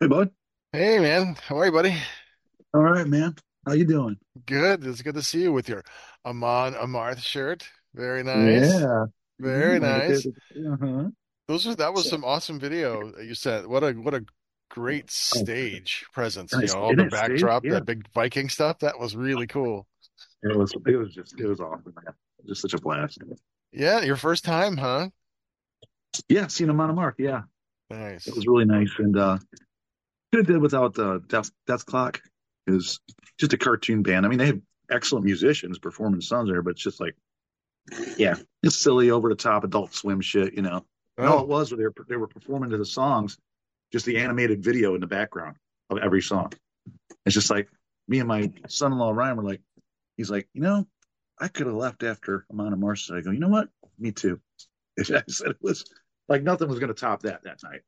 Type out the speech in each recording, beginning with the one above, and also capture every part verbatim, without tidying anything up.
Hey, bud. Hey man, how are you, buddy? All right, man. How you doing? Good. It's good to see you with your Amon Amarth shirt. Very nice. Yeah. Very Yeah, right there. nice. Uh-huh. Those are that was So, some awesome video that you sent. What a what a great oh, stage presence. You nice. know, all In the it, Steve? backdrop, Yeah. that big Viking stuff. That was really cool. It was, it was just, it was awesome, man. Just such a blast. Yeah, your first time, huh? Yeah, seen him on a mark. Yeah. It Nice. was really nice. And uh could have did without the Death, Death Clock is just a cartoon band. I mean, they have excellent musicians performing songs there, but it's just like, yeah, it's silly, over the top adult swim shit, you know. And all Oh, it was, they were, they were performing to the songs, just the animated video in the background of every song. It's just like me and my son-in-law Ryan were like, he's like, you know, I could have left after Amon and Marcia. I go, you know what? Me too. I said it was like nothing was going to top that that night.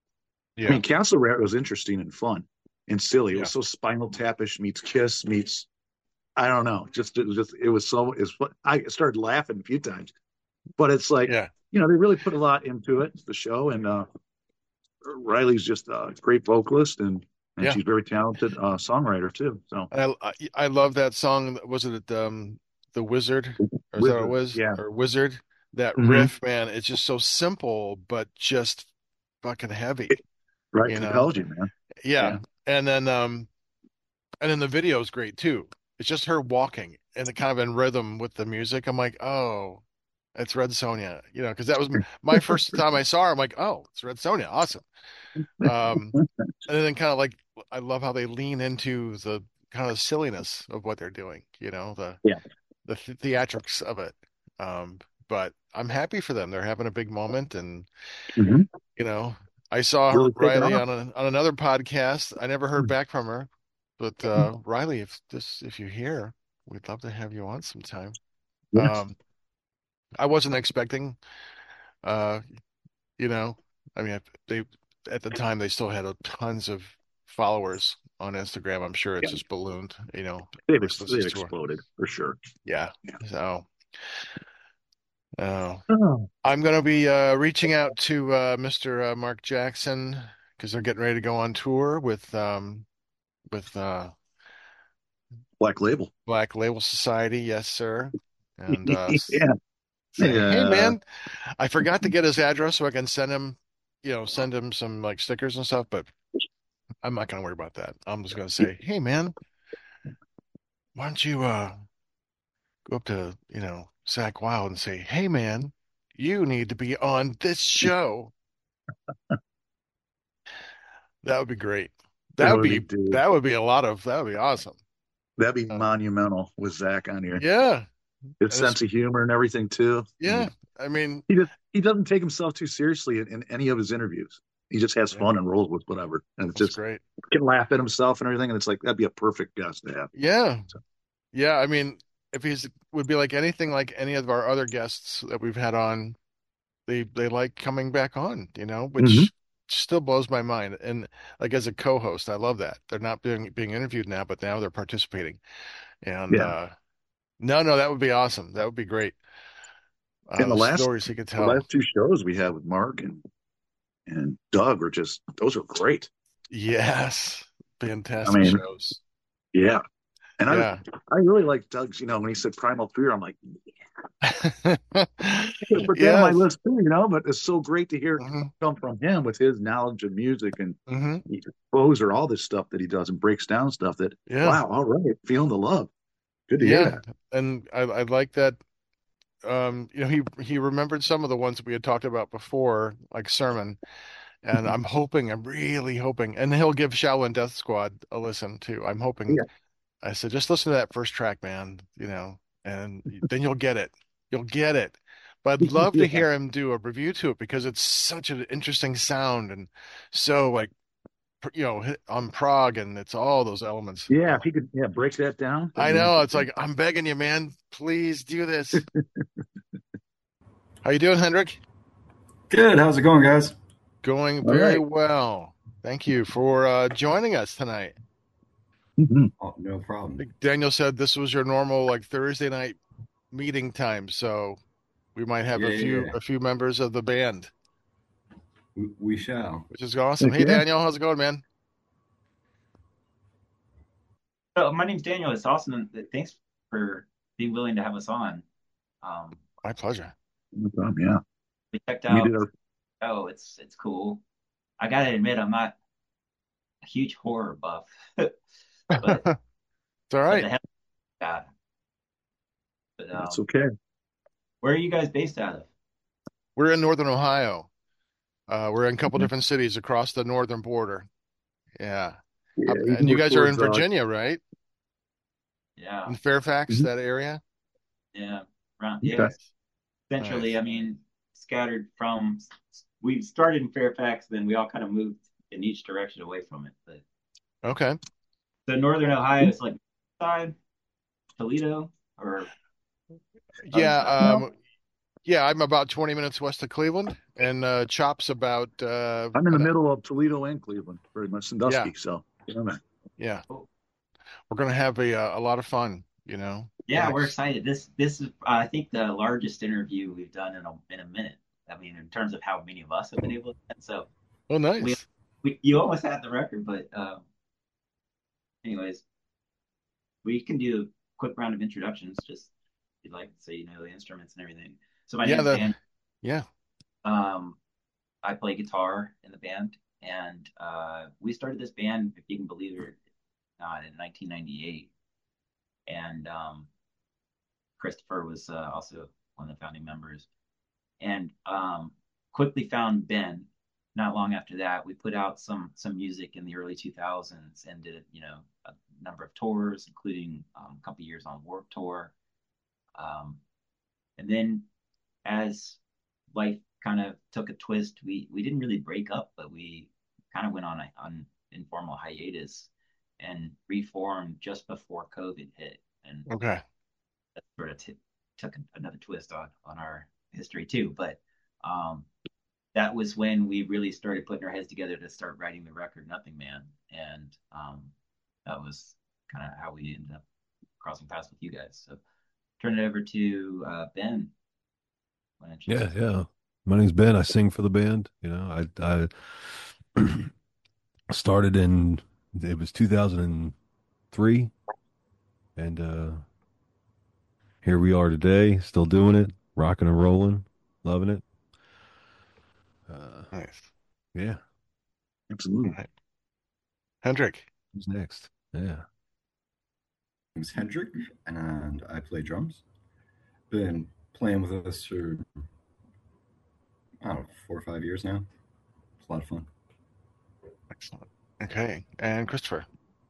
I yeah. mean, Castle Rat was interesting and fun and silly. It Yeah. was so Spinal Tapish meets Kiss meets I don't know. Just it was just it was so it's I started laughing a few times, but it's like Yeah. you know they really put a lot into it the show and uh, Riley's just a great vocalist and and Yeah. she's very talented uh, songwriter too. So I I, I love that song. Was it um The Wizard? Or is that what it Wizard, was? yeah. Or Wizard? That Mm-hmm. riff, man, it's just so simple, but just fucking heavy, Right, you know? compels you, man. Yeah. Yeah, And then um and then the video is great too. It's just her walking and the kind of in rhythm with the music. I'm like, oh, it's Red Sonja, you know, because that was m- my first time I saw her. I'm like, oh, it's Red Sonja. Awesome. Um, and then kind of like I love how they lean into the kind of silliness of what they're doing, you know, the yeah. the th theatrics of it. Um, but I'm happy for them. They're having a big moment, and Mm-hmm. you know, I saw Really taking Riley off. on a, on another podcast. I never heard back from her, but uh, Riley, if this if you're here, we'd love to have you on sometime. Yes. Um, I wasn't expecting, uh, you know, I mean, they at the time they still had a, tons of followers on Instagram. I'm sure it's Yeah. just ballooned, you know, They've ever ex- since they've this tour. exploded for sure. Yeah. Yeah. So, uh, Oh. I'm going to be uh, reaching out to uh, mister Uh, Mark Jackson because they're getting ready to go on tour with um, with uh, Black Label. Black Label Society. Yes, sir. And uh, s- Yeah. say, hey, Yeah. man, I forgot to get his address so I can send him, you know, send him some like stickers and stuff. But I'm not going to worry about that. I'm just going to say, hey, man, why don't you uh, go up to, you know, Zach Wild and say, hey, man, you need to be on this show. That would be great. That That would would be be dude. that would be a lot of that would be awesome. That'd be Uh, monumental with Zach on here. yeah, His and it's sense of humor and everything too. I yeah. mean, I mean, he just he doesn't take himself too seriously in, in any of his interviews. He just has yeah, fun and rolls with whatever, and it's that's just great. can laugh at himself and everything. And it's like that'd be a perfect guest to have. Yeah, So, yeah. I mean, if he's would be like anything like any of our other guests that we've had on, they they like coming back on, you know, mhm. which still blows my mind. And like as a co-host, I love that they're not being being interviewed now, but now they're participating. And Yeah. uh no, no, that would be awesome. That would be great. Uh, And the the last stories he could the tell. last two shows we had with Mark and and Doug were just those are great. Yes, I fantastic mean, shows. yeah. And I Yeah. I really like Doug's, you know, when he said Primal Fear, I'm like, I could put that on my Yes. list too, you know, but it's so great to hear hmm come from him with his knowledge of music and hmm exposure, all this stuff that he does and breaks down stuff that, Yeah. wow, all right, feeling the love. Good to hear Yeah. that. And I I like that um you know he he remembered some of the ones that we had talked about before, like Sermon. And I'm hoping, I'm really hoping, and he'll give Shaolin Death Squad a listen too. I'm hoping. Yeah. I said, just listen to that first track, man, you know, and then you'll get it. You'll get it. But I'd love to Yeah. hear him do a review to it because it's such an interesting sound and so like pr- you know hit- on prog and it's all those elements. Yeah. If Oh, he could, yeah, break that down, that'd I be know. It's interesting. like I'm begging you, man. Please do this. How you doing, Hendrik? Good. How's it going, guys? Going All very right. well. Thank you for uh, joining us tonight. Mhm. Oh, no I problem. think Daniel said this was your normal like Thursday night meeting time, so we might have Yeah, a yeah, few yeah. a few members of the band, We, we shall. which is awesome. Heck Hey yeah. Daniel, how's it going, man? So my name's Daniel. It's awesome. Thanks for being willing to have us on. Um, My pleasure. No problem, yeah. we checked We out. did our Oh, it's it's cool. I gotta admit, I'm not a huge horror buff, but It's all but the right. hell, yeah. But That's um, okay. where are you guys based out of? We're in Northern Ohio. Uh, we're in a couple Yeah, different cities across the northern border. Yeah. yeah, How- he's And you more guys are in towards uh Virginia, right? Yeah, In Fairfax, mhm. that area? yeah, around yeah. Okay. Nice. Centrally, Nice. I mean, scattered from. We started in Fairfax, then we all kind of moved in each direction away from it. But Okay. so Northern Ohio is like side Toledo or other Yeah. side. Um, yeah, I'm about twenty minutes west of Cleveland, and uh, Chop's about uh, I'm in the an, middle of Toledo and Cleveland, very much yeah, Sandusky, so yeah, man. yeah. Cool. We're gonna have a uh, a lot of fun, you know. Yeah, we're Nice. excited. This this is uh, I think the largest interview we've done in a in a minute. I mean, in terms of how many of us have been able to. So Oh, we nice. we you almost had the record, but um, anyways, we can do a quick round of introductions, just if you'd like, so you know the instruments and everything. So my Yeah, name's the Dan. yeah. Um, I play guitar in the band, and uh, we started this band, if you can believe it or not, in nineteen ninety-eight. And um, Christopher was uh, also one of the founding members, and um, quickly found Ben. Not long after that, we put out some some music in the early two thousands and did you know a number of tours, including um, a couple years on Warped Tour. Um, and then as life kind of took a twist, we we didn't really break up, but we kind of went on a, on informal hiatus and reformed just before COVID hit, and Okay. that sort of t- took another twist on on our history too. But um, that was when we really started putting our heads together to start writing the record Nothing Man, and um, that was kind of how we ended up crossing paths with you guys. So turn it over to uh, Ben. Why don't you? Yeah, yeah. My name's Ben. I sing for the band. You know, I I started in it was two thousand three, and uh here we are today, still doing it, rocking and rolling, loving it. Uh Nice. yeah, All Absolutely. right. Hendrik. who's next? Yeah. name's Hendrik, and I play drums. Been playing with us for, I don't know, four or five years now. It's a lot of fun. Excellent. Okay. And Christopher.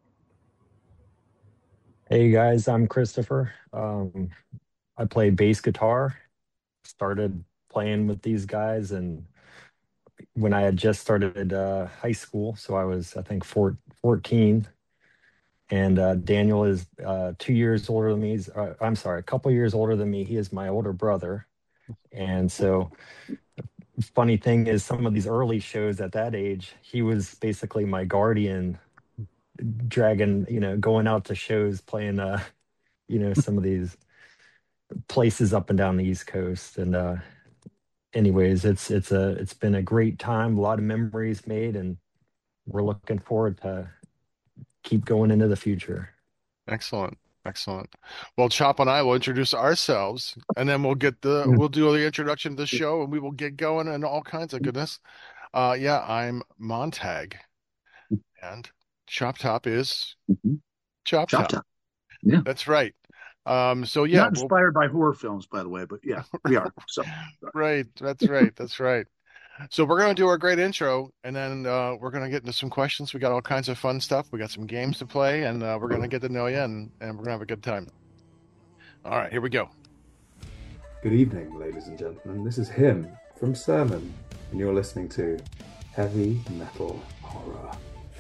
Hey guys, I'm Christopher. Um, I play bass guitar. Started playing with these guys, and when I had just started uh, high school, so I was, I think, four, fourteen. And uh, Daniel is uh, two years older than me. He's, uh, I'm sorry, a couple years older than me. He is my older brother. And so, funny thing is, some of these early shows at that age, he was basically my guardian, dragging, you know, going out to shows, playing, uh, you know, some of these places up and down the East Coast. And uh, anyways, it's it's a it's been a great time, a lot of memories made, and we're looking forward to keep going into the future. Excellent. Excellent. Well, Chop and I will introduce ourselves, and then we'll get the we'll do the introduction to the show, and we will get going and all kinds of goodness. Uh, yeah, I'm Montag, and Chop Top is Mhm. Chop Chop Top. top. Yeah. That's right. Um, so yeah, Not we'll inspired by horror films, by the way, but yeah, we are. So right. That's right. That's right. So we're gonna do our great intro, and then uh, we're gonna get into some questions. We got all kinds of fun stuff. We got some games to play, and uh, we're gonna get to know you, and, and we're gonna have a good time. All right, here we go. Good evening, ladies and gentlemen. This is Him from Sermon, and you're listening to Heavy Metal Horror.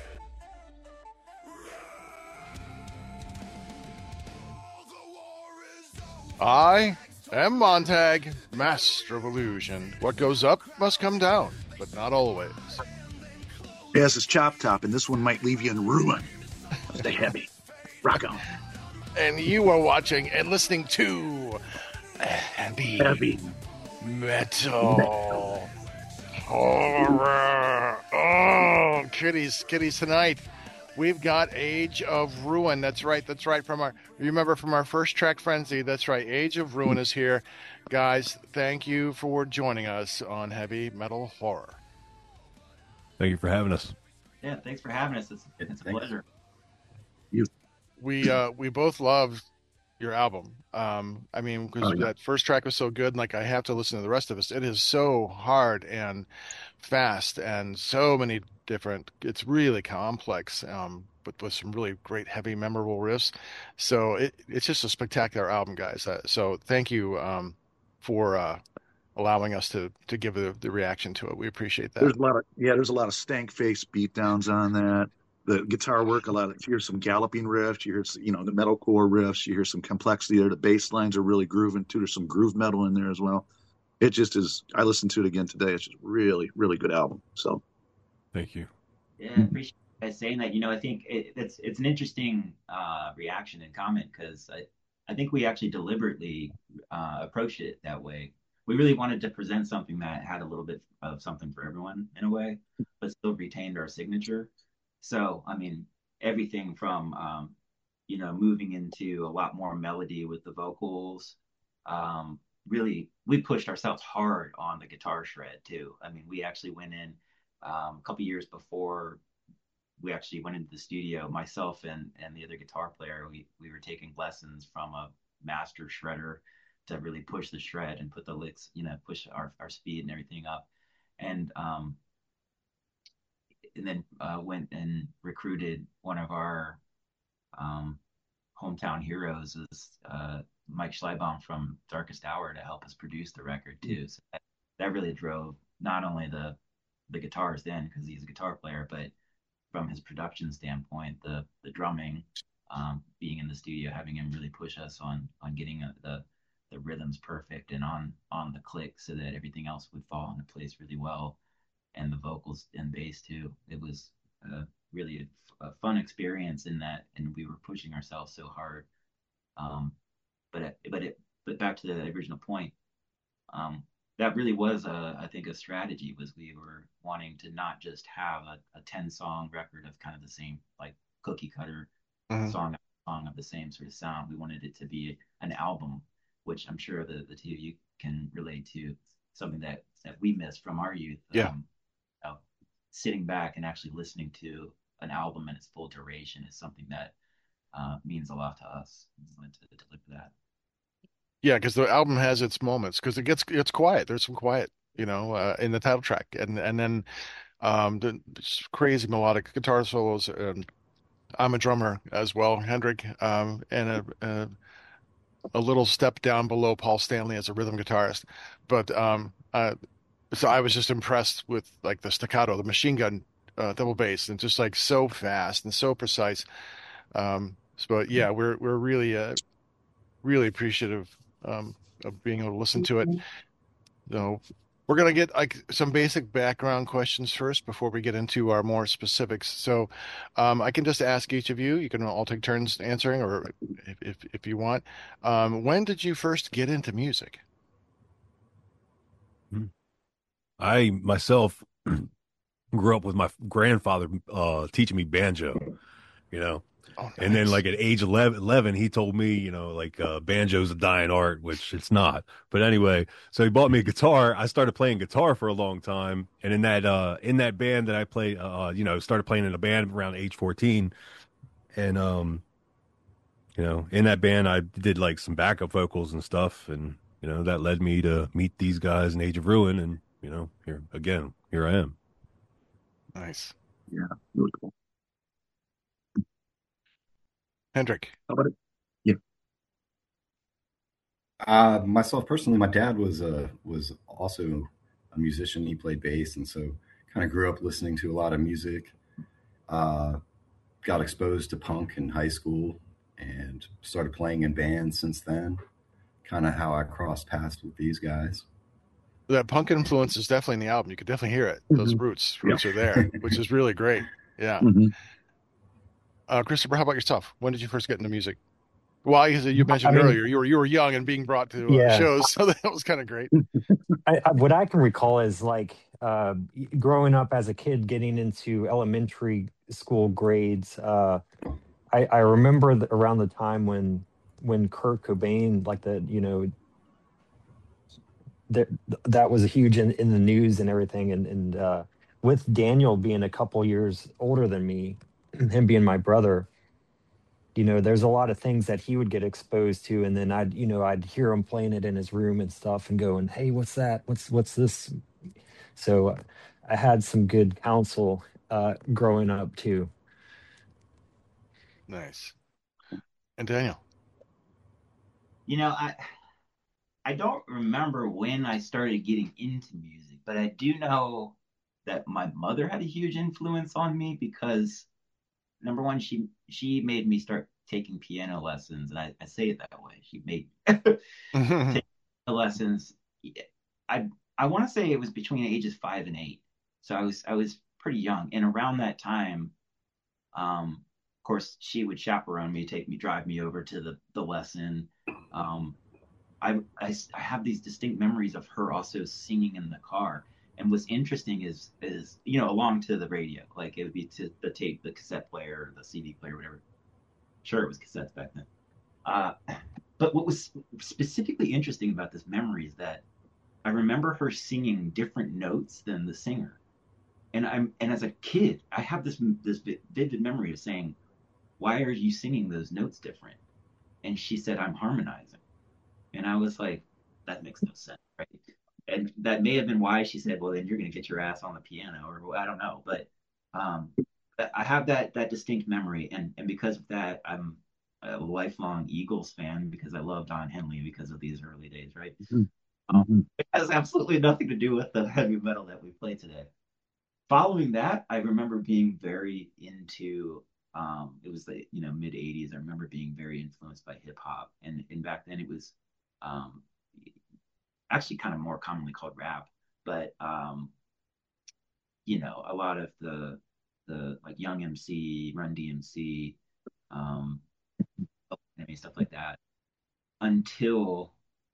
I am Montag, master of illusion. What goes up must come down, but not always. yes, it's Chop Top, and this one might leave you in ruin. Stay heavy. Rock on. And you are watching and listening to Heavy Heavy. Metal Horror. Oh, kiddies, kiddies, tonight we've got Age of Ruin. That's right. That's right. From our, remember from our first track frenzy. That's right. Age of Ruin is here. Guys, thank you for joining us on Heavy Metal Horror. Thank you for having us. Yeah, thanks for having us. It's, it's a Thanks. pleasure. We uh we both loved your album. Um, I mean, because Oh, yeah. that first track was so good, and like I have to listen to the rest of it. It is so hard and fast, and so many different. It's really complex, um, but with some really great, heavy, memorable riffs. So it it's just a spectacular album, guys. Uh, so thank you um for uh allowing us to to give the, the reaction to it. We appreciate that. There's a lot of yeah, there's a lot of stank face beatdowns on that. The guitar work, a lot of you hear some galloping riffs, you hear you know the metalcore riffs, you hear some complexity there. The bass lines are really grooving too. There's some groove metal in there as well. It just is. I listened to it again today. It's just really, really good album. So Thank you. Yeah, I appreciate you guys saying that. You know, I think it, it's it's an interesting uh, reaction and comment because I, I think we actually deliberately uh, approached it that way. We really wanted to present something that had a little bit of something for everyone in a way, but still retained our signature. So, I mean, everything from um, you know, moving into a lot more melody with the vocals. Um, really, we pushed ourselves hard on the guitar shred too. I mean, we actually went in um, a couple years before we actually went into the studio. Myself and and the other guitar player, we we were taking lessons from a master shredder to really push the shred and put the licks, you know, push our our speed and everything up. And um, and then uh, went and recruited one of our um, hometown heroes is uh, Mike Schleibaum from Darkest Hour to help us produce the record too. So that, that really drove not only the the guitars then because he's a guitar player, but from his production standpoint, the the drumming, um, being in the studio, having him really push us on on getting a, the the rhythms perfect and on on the click so that everything else would fall into place really well, and the vocals and bass too. It was uh, really a, a fun experience in that, and we were pushing ourselves so hard. Um, but it, but it but back to the original point, um, that really was a I think a strategy was we were wanting to not just have a, a ten song record of kind of the same like cookie cutter Mhm. song song of the same sort of sound. We wanted it to be an album, which I'm sure the the two of you can relate to, something that that we missed from our youth. Yeah. Um, uh, sitting back and actually listening to an album in its full duration is something that uh, means a lot to us. We wanted to deliver that. Yeah, because the album has its moments because it gets it's quiet. There's some quiet, you know, uh, in the title track, and and then um, the just crazy melodic guitar solos. And I'm a drummer as well, Hendrik, um, and a, a a little step down below Paul Stanley as a rhythm guitarist. But um, uh, so I was just impressed with like the staccato, the machine gun uh, double bass, and just like so fast and so precise. Um, so, but yeah, we're we're really uh, really appreciative um, of being able to listen to it. So we're gonna get like some basic background questions first before we get into our more specifics. So um, I can just ask each of you. You can all take turns answering, or if if, if you want. Um, when did you first get into music? I myself grew up with my grandfather uh, teaching me banjo, you know. Oh, And then, nice. like at age eleven, eleven, he told me, you know, like uh, banjo's a dying art, which it's not. But anyway, so he bought me a guitar. I started playing guitar for a long time, and in that uh, in that band that I played, uh, you know, started playing in a band around age fourteen, and um, you know, in that band I did like some backup vocals and stuff, and you know that led me to meet these guys in Age of Ruin, and you know, here again, here I am. Nice, yeah, really cool. Hendrik. How about it? Yeah, Uh, myself personally, my dad was uh, was also a musician. He played bass, and so kind of grew up listening to a lot of music. Uh, got exposed to punk in high school and started playing in bands since then. Kind of how I crossed paths with these guys. That punk influence is definitely in the album. You could definitely hear it. Those Mhm. roots, roots are there, which is really great. Yeah. Mhm. Uh, Christopher, how about yourself? When did you first get into music? Well, you you mentioned I mean- earlier you were you were young and being brought to uh, Yeah. shows, so that was kind of great. I, I, what I can recall is like uh, growing up as a kid, getting into elementary school grades, uh, I, I remember the, around the time when when Kurt Cobain, like the you know that that was huge in, in the news and everything, and and uh, with Daniel being a couple years older than me, him being my brother, you know, there's a lot of things that he would get exposed to, and then I'd you know I'd hear him playing it in his room and stuff, and going, hey, what's that? What's what's this? So I had some good counsel uh, growing up too. Nice. And Daniel. You know, I I don't remember when I started getting into music, but I do know that my mother had a huge influence on me because number one, she she made me start taking piano lessons, and I, I say it that way. She made Mhm. take lessons. I I want to say it was between ages five and eight, so I was I was pretty young, and around that time, um, of course, she would chaperone me, take me, drive me over to the the lesson. Um, I, I I have these distinct memories of her also singing in the car. And what's interesting is is you know along to the radio, like it would be to the tape, the cassette player, the C D player, whatever. Sure, it was cassettes back then. Uh, but what was specifically interesting about this memory is that I remember her singing different notes than the singer. And I'm and as a kid, I have this this vivid memory of saying, "Why are you singing those notes different?" And she said, "I'm harmonizing." And I was like, "That makes no sense, right?" And that may have been why she said, "Well, then you're going to get your ass on the piano," or I don't know. But um, I have that that distinct memory, and and because of that, I'm a lifelong Eagles fan because I love Don Henley because of these early days, right? Um, Mm-hmm. it has absolutely nothing to do with the heavy metal that we play today. Following that, I remember being very into. Um, it was the you know mid eighties. I remember being very influenced by hip hop, and and back then it was um, actually kind of more commonly called rap, but um, you know, a lot of the the like Young M C, Run D M C, um, I mean stuff like that, until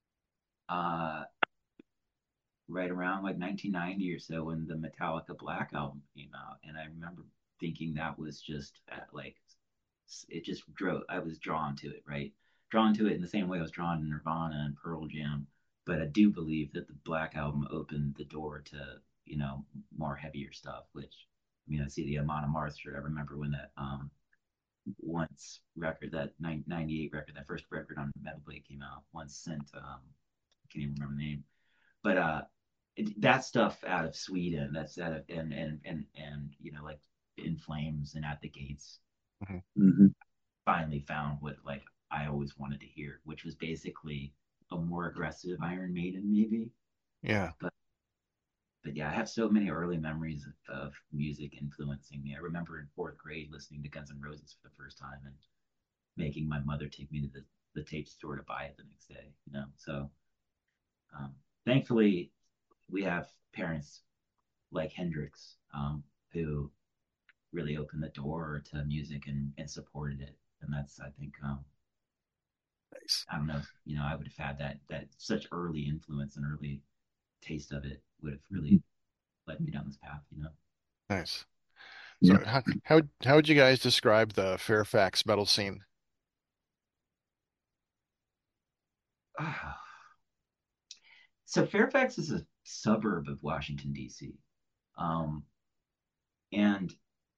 uh, right around like nineteen ninety or so when the Metallica Black album came out, and I remember thinking that was just uh, like it just drove. I was drawn to it, right? Drawn to it in the same way I was drawn to Nirvana and Pearl Jam. But I do believe that the Black Album opened the door to you know more heavier stuff. Which I mean, I see the Amon Amarth shirt. I remember when that um once record, that ninety-eight record, that first record on Metal Blade came out. Once sent, um, I can't even remember the name, but uh, it, that stuff out of Sweden. That's out of and and and and you know like In Flames and At the Gates Mhm. Mm-hmm. finally found what like I always wanted to hear, which was basically a more aggressive Iron Maiden, maybe. Yeah. But but yeah, I have so many early memories of, of music influencing me. I remember in fourth grade listening to Guns N' Roses for the first time and making my mother take me to the, the tape store to buy it the next day. You know, so um, thankfully we have parents like Hendrix um, who really opened the door to music and, and supported it. And that's I think um, Nice. I don't know, you know, I would have had that that such early influence and early taste of it would have really led me down this path, you know. Nice. Yeah. So how how would how would you guys describe the Fairfax metal scene? So Fairfax is a suburb of Washington D C, um, and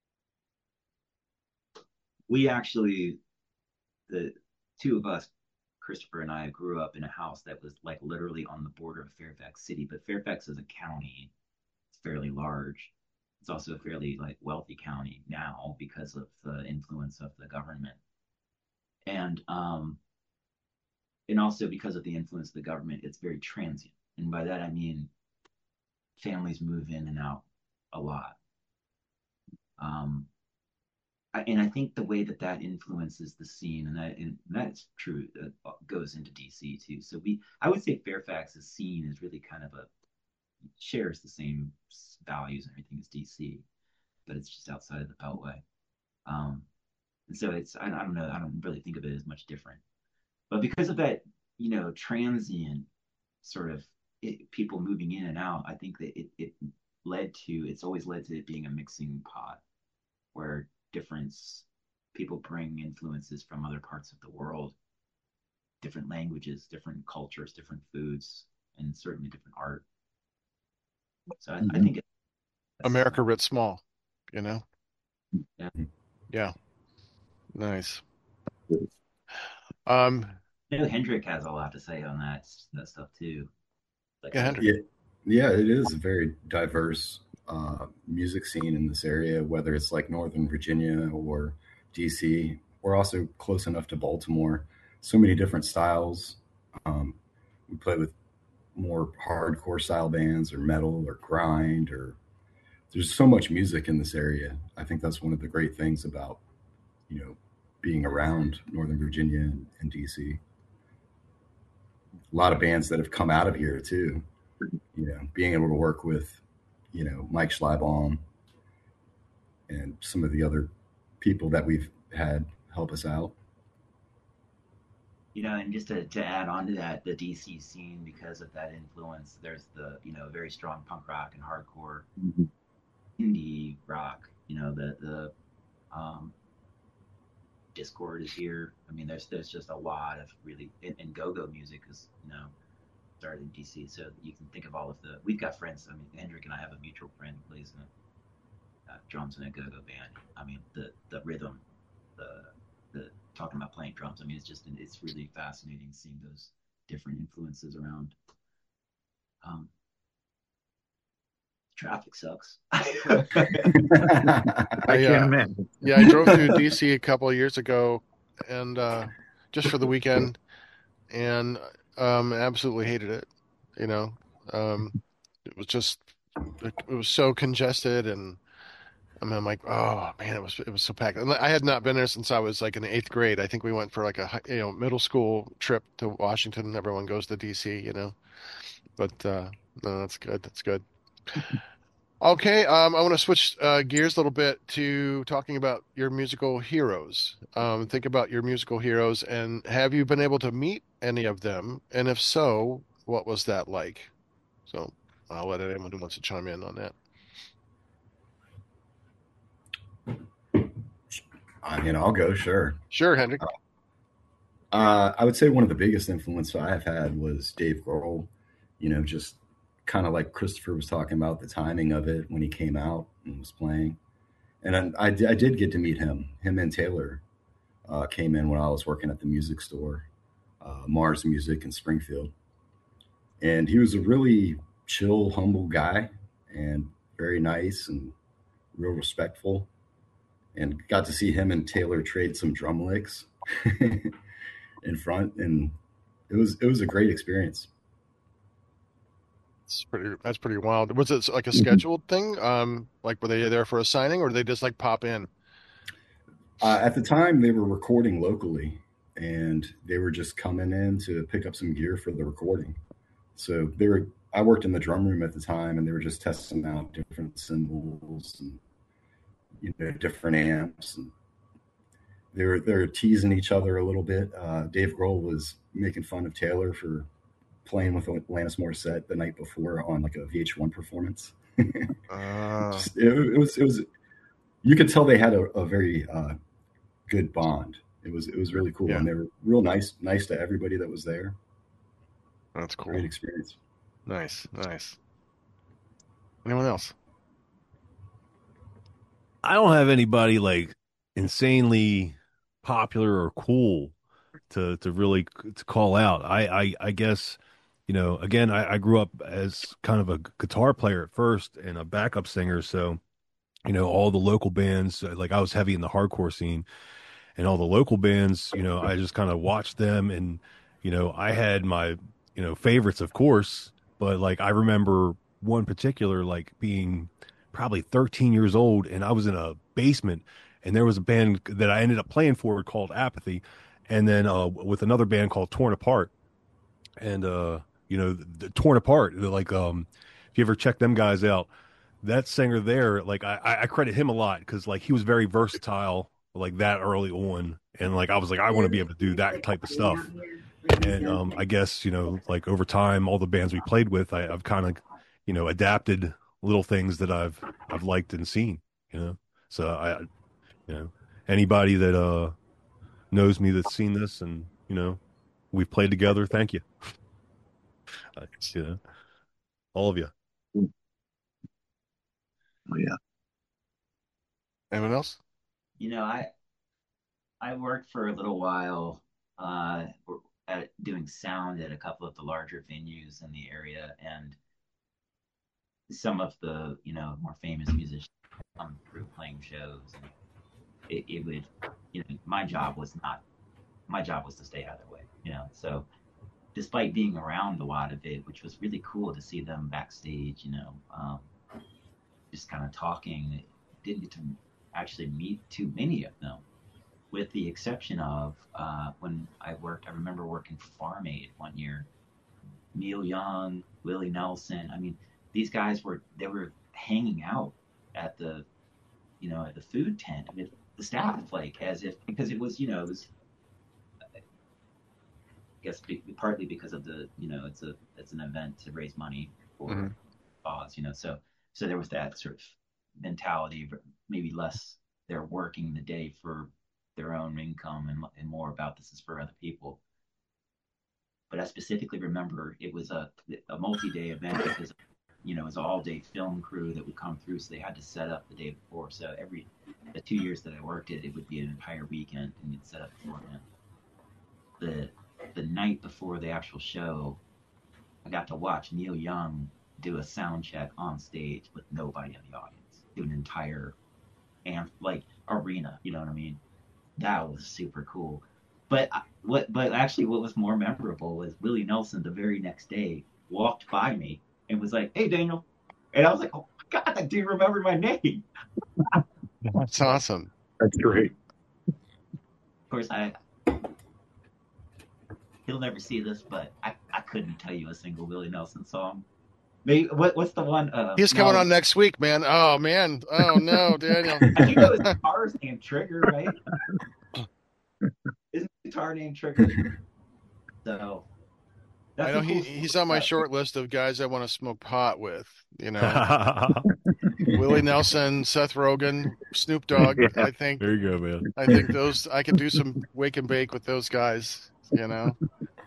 we actually the two of us, Christopher and I, grew up in a house that was like literally on the border of Fairfax City. But Fairfax is a county; it's fairly large. It's also a fairly like wealthy county now because of the influence of the government, and um, and also because of the influence of the government, it's very transient. And by that I mean families move in and out a lot. Um, and I think the way that that influences the scene, and that and that's true, uh, goes into D C too. So we, I would say Fairfax's scene is really kind of a shares the same values and everything as D C, but it's just outside of the Beltway. Um, and so it's I, I don't know, I don't really think of it as much different. But because of that, you know, transient sort of it, people moving in and out, I think that it, it led to it's always led to it being a mixing pot where different people bring influences from other parts of the world, different languages, different cultures, different foods, and certainly different art. So I, I Mhm. think it's America writ small, you know? yeah. Yeah. Nice. Um, I know Hendrik has a lot to say on that that stuff too. Like yeah, uh, Hendrik. Yeah, yeah, it is a very diverse uh, music scene in this area, whether it's like Northern Virginia or D C. We're also close enough to Baltimore. So many different styles. Um, we play with more hardcore style bands or metal or grind or there's so much music in this area. I think that's one of the great things about, you know, being around Northern Virginia and, and D C. A lot of bands that have come out of here too. You know, being able to work with, you know, Mike Schleibaum and some of the other people that we've had help us out. you know, and just to, to add on to that, the D C scene, because of that influence, there's the, you know, very strong punk rock and hardcore Mhm. indie rock, you know, the, the, um, Discord is here. I mean, there's, there's just a lot of really, and, and go-go music is, you know, started in D C. So you can think of all of the, we've got friends. I mean, Hendrik and I have a mutual friend who plays in a uh, drums in a go-go band. I mean, the, the rhythm, the, the talking about playing drums. I mean, it's just, it's really fascinating seeing those different influences around. Um, traffic sucks. I I, can't uh, imagine. yeah, I drove through D C a couple of years ago and uh, just for the weekend and um, absolutely hated it. You know, um, it was just it, it was so congested and I mean, I'm like, oh man, it was it was so packed. And I had not been there since I was like in the eighth grade. I think we went for like a hi- you know middle school trip to Washington. Everyone goes to D C, you know. But uh, no, that's good. That's good. Okay, um, I want to switch uh, gears a little bit to talking about your musical heroes. Um, think about your musical heroes, and have you been able to meet any of them? And if so, what was that like? So I'll let anyone who wants to chime in on that. I mean, I'll go, sure. Sure, Hendrik. Uh, I would say one of the biggest influences I've had was Dave Grohl. You know, just kind of like Christopher was talking about the timing of it when he came out and was playing. And I, I, I did get to meet him. Him and Taylor uh, came in when I was working at the music store, uh, Mars Music in Springfield. And he was a really chill, humble guy and very nice and real respectful. And got to see him and Taylor trade some drum licks in front, and it was it was a great experience. It's pretty. That's pretty wild. Was it like a Mhm. scheduled thing? Um, like were they there for a signing, or did they just like pop in? Uh, at the time, they were recording locally, and they were just coming in to pick up some gear for the recording. So they were. I worked in the drum room at the time, and they were just testing out different cymbals and you know different amps, and they were they were teasing each other a little bit. Uh, Dave Grohl was making fun of Taylor for playing with Alanis Morissette the night before on like a V H one performance. Uh, Just, it, it was it was you could tell they had a, a very uh, good bond. It was it was really cool, yeah, and they were real nice nice to everybody that was there. that's cool. Great experience. Nice, nice. Anyone else? I don't have anybody like insanely popular or cool to to really c- to call out. I I, I guess you know again I, I grew up as kind of a guitar player at first and a backup singer, so you know all the local bands uh, like I was heavy in the hardcore scene and all the local bands. You know I just kind of watched them and you know I had my you know favorites of course, but like I remember one particular like being probably thirteen years old and I was in a basement and there was a band that I ended up playing for called Apathy and then uh with another band called Torn Apart and uh you know the, the Torn Apart they're like um if you ever check them guys out that singer there like I I credit him a lot because like he was very versatile like that early on and like I was like I want to be able to do that type of stuff and um I guess you know like over time all the bands we played with I, I've kind of you know adapted little things that I've I've liked and seen, you know. So I, you know, anybody that uh knows me that's seen this and you know we've played together, thank you. Uh, you know, all of you. Oh yeah. Anyone else? You know, I I worked for a little while uh, at doing sound at a couple of the larger venues in the area, and some of the you know more famous musicians come through playing shows, and it, it would you know my job was not my job was to stay out of their way, you know. So despite being around a lot of it, which was really cool to see them backstage, you know, um, just kind of talking, didn't get to actually meet too many of them with the exception of uh, when I worked, I remember working for Farm Aid one year. Neil Young, Willie Nelson. I mean, these guys were they were hanging out at the you know at the food tent with the staff, like as if because it was you know it was I guess be, partly because of the you know it's a it's an event to raise money for Mm-hmm. cause you know so so there was that sort of mentality, but maybe less they're working the day for their own income and, and more about this is for other people. But I specifically remember it was a, a multi-day event because you know it was an all-day film crew that would come through, so they had to set up the day before. So every the two years that I worked it, it would be an entire weekend and you'd set up beforehand. The the night before the actual show, I got to watch Neil Young do a sound check on stage with nobody in the audience, do an entire and like arena. You know what I mean? That was super cool. But what? But actually, what was more memorable was Willie Nelson the very next day walked by me and was like, "Hey, Daniel," and I was like, "Oh my god, that dude remembered my name." That's awesome. That's great. Of course, I he'll never see this, but I, I couldn't tell you a single Willie Nelson song. Maybe what what's the one? Uh, He's coming no, on next week, man. Oh man. Oh no, Daniel. you know his guitar's named Trigger, right? Isn't the guitar named Trigger? So I that's know a he cool he's on my short list of guys I want to smoke pot with. You know, Willie Nelson, Seth Rogen, Snoop Dogg. Yeah. I think There you go, man. I think those I could do some wake and bake with those guys. You know,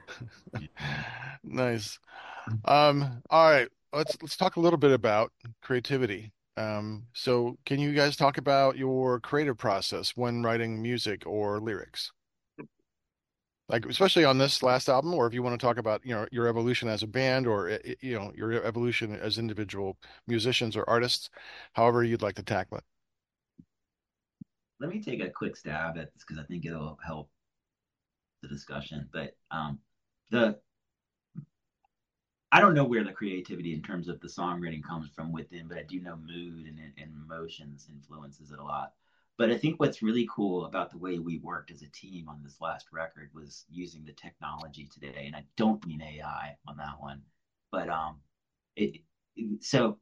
nice. Um, all right, let's let's talk a little bit about creativity. Um, so can you guys talk about your creative process when writing music or lyrics? Like especially on this last album, or if you want to talk about, you know, your evolution as a band or eh, eh, you know, your evolution as individual musicians or artists, however you'd like to tackle it. Let me take a quick stab at this because I think it'll help the discussion. But um, the I don't know where the creativity in terms of the songwriting comes from within, but I do know mood and, and emotions influences it a lot. But I think what's really cool about the way we worked as a team on this last record was using the technology today. And I don't mean A I on that one, but um, it, it so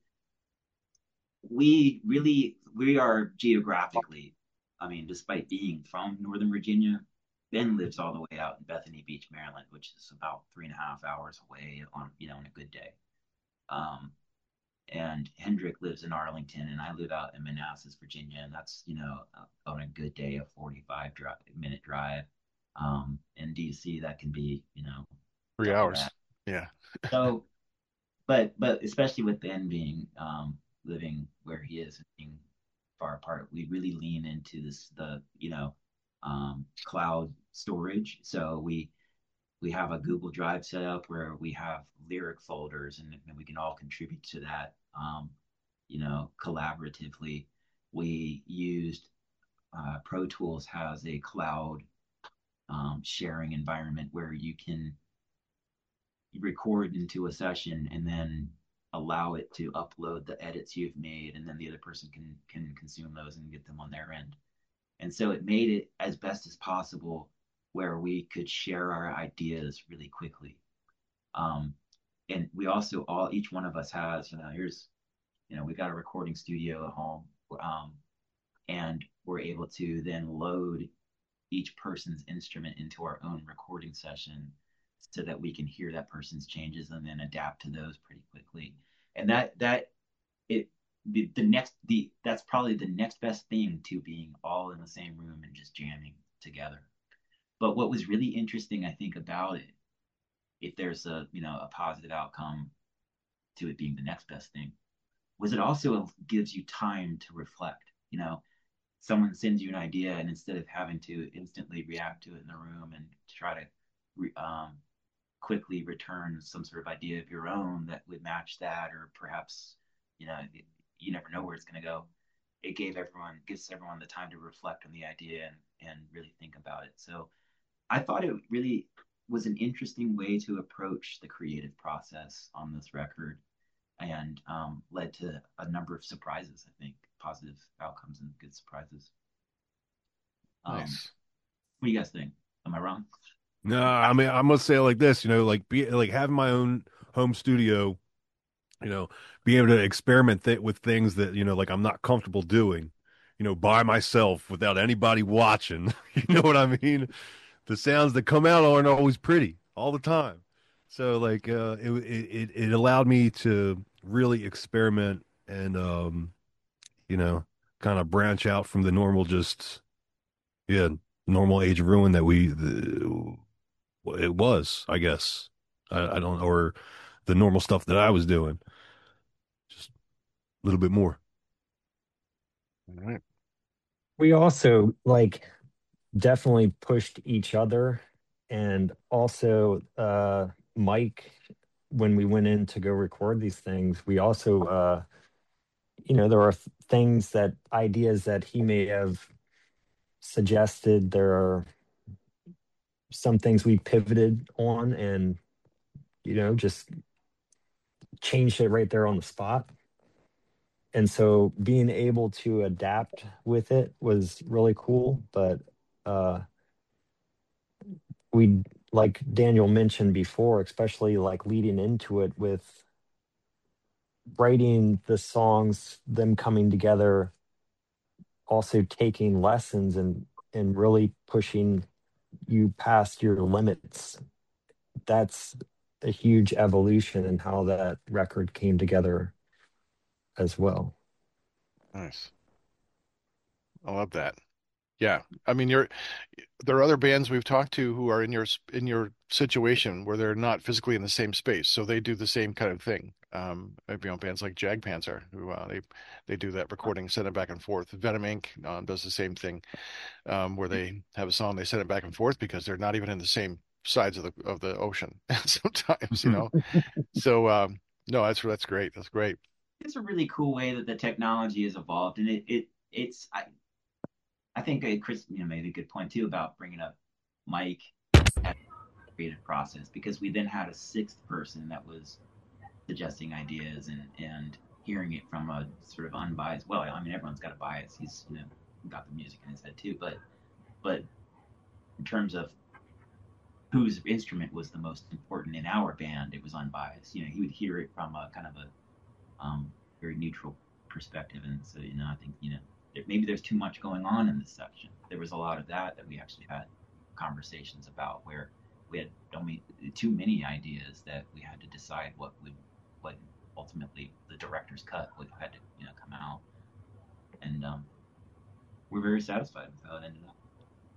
we really we are geographically, I mean, despite being from Northern Virginia, Ben lives all the way out in Bethany Beach, Maryland, which is about three and a half hours away on you know on a good day. Um, and Hendrik lives in Arlington, and I live out in Manassas, Virginia, and that's you know on a good day a forty-five dri- minute drive. Um, in D C, that can be you know Three double hours. that. Yeah. So, but but especially with Ben being um, living where he is and being far apart, we really lean into this the you know um, cloud storage. So we we have a Google Drive set up where we have lyric folders, and, and we can all contribute to that. Um, you know, collaboratively. We used uh, Pro Tools has a cloud um, sharing environment where you can record into a session and then allow it to upload the edits you've made, and then the other person can can consume those and get them on their end. And so it made it as best as possible where we could share our ideas really quickly. Um, and we also all each one of us has, you know, here's, you know, we got a recording studio at home, um, and we're able to then load each person's instrument into our own recording session so that we can hear that person's changes and then adapt to those pretty quickly. And that that it the, the next the that's probably the next best thing to being all in the same room and just jamming together. But what was really interesting, I think, about it, if there's a you know a positive outcome to it being the next best thing, was it also gives you time to reflect. You know, someone sends you an idea, and instead of having to instantly react to it in the room and try to re, um, quickly return some sort of idea of your own that would match that, or perhaps, you know, it, you never know where it's going to go. It gave everyone, gives everyone the time to reflect on the idea and, and really think about it. So I thought it really was an interesting way to approach the creative process on this record, and um, led to a number of surprises, I think, positive outcomes and good surprises. Um, Nice. What do you guys think? Am I wrong? No, I mean, I must say it like this, you know, like be like having my own home studio, you know, being able to experiment th with things that, you know, like I'm not comfortable doing, you know, by myself without anybody watching. You know what I mean? The sounds that come out aren't always pretty all the time. So like uh it it it allowed me to really experiment and um you know, kind of branch out from the normal just yeah, normal Age of Ruin that we the, it was, I guess. I, I don't or the normal stuff that I was doing. Just a little bit more. All right. We also like definitely pushed each other, and also uh Mike, when we went in to go record these things, we also uh you know there are th- things that ideas that he may have suggested. There are some things we pivoted on and you know just changed it right there on the spot. And so being able to adapt with it was really cool. But uh we, like Daniel mentioned before, especially like leading into it with writing the songs, them coming together, also taking lessons and and really pushing you past your limits. That's a huge evolution in how that record came together as well. Nice. I love that. Yeah. I mean, you're there are other bands we've talked to who are in your in your situation where they're not physically in the same space, so they do the same kind of thing. Um, you know, bands like Jagpanzer, who uh, they they do that recording, send it back and forth. Venom Incorporated. Um, does the same thing, um, where they have a song, they send it back and forth because they're not even in the same sides of the of the ocean sometimes, you know. So um, no, that's that's great. That's great. It's a really cool way that the technology has evolved, and it it it's I, I think uh, Chris, you know, made a good point too about bringing up Mike as a creative process, because we then had a sixth person that was suggesting ideas and and hearing it from a sort of unbiased. Well, I mean, everyone's got a bias. He's, you know, got the music in his head too, but but in terms of whose instrument was the most important in our band, it was unbiased. You know, he would hear it from a kind of a um, very neutral perspective, and so, you know, I think, you know, maybe there's too much going on in this section. There was a lot of that that we actually had conversations about, where we had only too many ideas that we had to decide what would what ultimately the director's cut would had to, you know, come out, and um, we're very satisfied with how it ended up.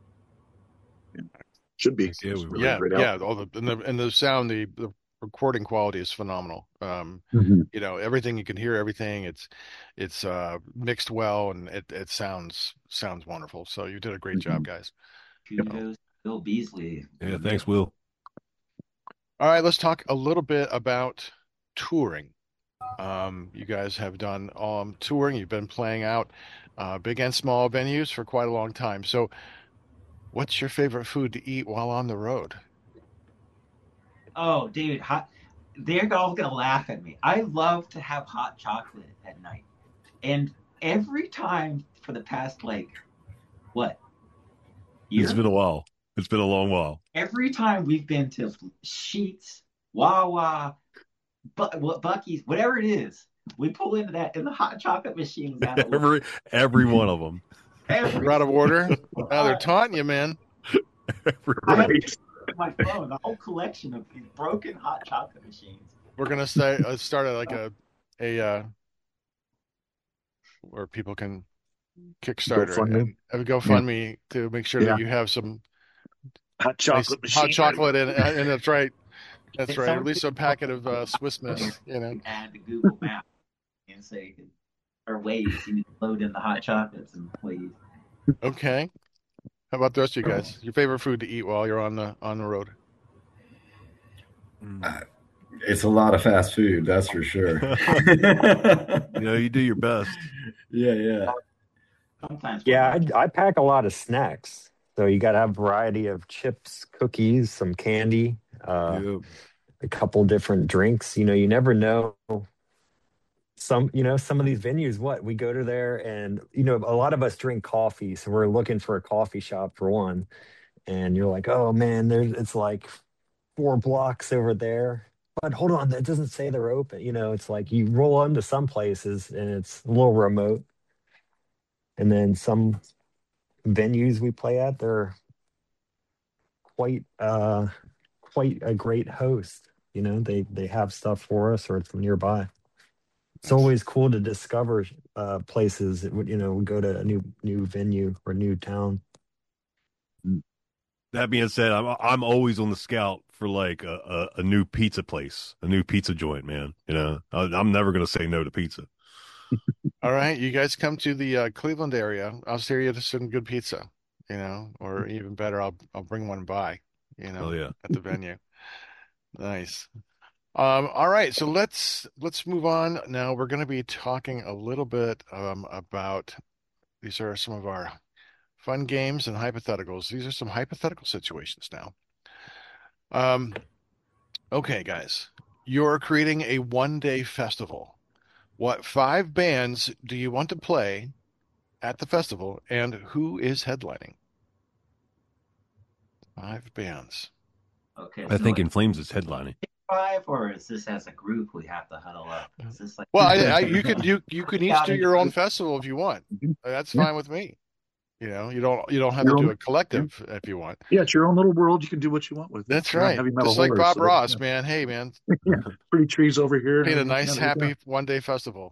Should be. Yeah, It's we really Yeah, great yeah. album. All the and the and the sound, the the recording quality is phenomenal. Um, Mhm. you know, everything, you can hear everything. It's it's uh mixed well, and it it sounds sounds wonderful. So you did a great job, Mhm. guys. Yep. Kudos, Bill Beasley. Yeah, thanks, Will. All right, let's talk a little bit about touring. Um, you guys have done um touring. You've been playing out uh big and small venues for quite a long time. So what's your favorite food to eat while on the road? Oh, David, hot. They're all gonna laugh at me. I love to have hot chocolate at night, and every time for the past, like, what, It's year? been a while. It's been a long while. Every time we've been to Sheets, Wawa, but what Bucky's, whatever it is, we pull into that, and the hot chocolate machine's out of Every every one of them. every We're out of order. Now they're time. taunting you, man. Every I have Right. my phone, the whole collection of these broken hot chocolate machines. We're gonna start uh, start a, like a a uh, where people can Kickstarter and, GoFundMe. and GoFundMe to make sure Yeah. that you have some Hot nice chocolate machine. hot chocolate and and that's right. That's If right. Or at someone least a packet of uh, Swiss Miss, you know. add to Google Maps and say, or Waze, you need to load in the hot chocolates and Waze. Okay. How about the rest of you guys? Your favorite food to eat while you're on the on the road? Uh, it's a lot of fast food, that's for sure. You know, you do your best. Yeah, yeah. Sometimes. Yeah, I, I pack a lot of snacks. So you got to have a variety of chips, cookies, some candy, uh, Yep. a couple different drinks. You know, you never know. Some, you know, some of these venues, what we go to there, and you know, a lot of us drink coffee, so we're looking for a coffee shop for one. And you're like, oh man, there's it's like four blocks over there. But hold on, that doesn't say they're open. You know, it's like you roll into some places and it's a little remote. And then some venues we play at, they're quite uh quite a great host. You know, they they have stuff for us or it's nearby. It's Nice. always cool to discover uh places that would, you know, we go to a new new venue or new town. That being said, I'm I'm always on the scout for like a, a, a new pizza place, a new pizza joint, man. You know, I, I'm never gonna say no to pizza. All right, you guys come to the uh, Cleveland area. I'll steer you to some good pizza, you know, or even better, I'll I'll bring one by, you know, Oh yeah. at the venue. Nice. Um, all right, so let's let's move on. Now we're going to be talking a little bit um, about these are some of our fun games and hypotheticals. These are some hypothetical situations now. Um, okay, guys, you're creating a one-day festival. What five bands do you want to play at the festival, and who is headlining? Five bands. Okay. I so think like In Flames is headlining. five, or is this as a group we have to huddle up? Is this like Well, I, I you can you you can each do your own festival if you want. That's Yeah. fine with me. You know, you don't you don't have Your to do own- a collective if you want. Yeah, it's your own little world. You can do what you want with. it. That's You're on right. Heavy Metal Just like Horror, Bob so, Ross, yeah. man. Hey, man, Pretty trees over here. paint a and nice, everything. Yeah, there you happy one day festival.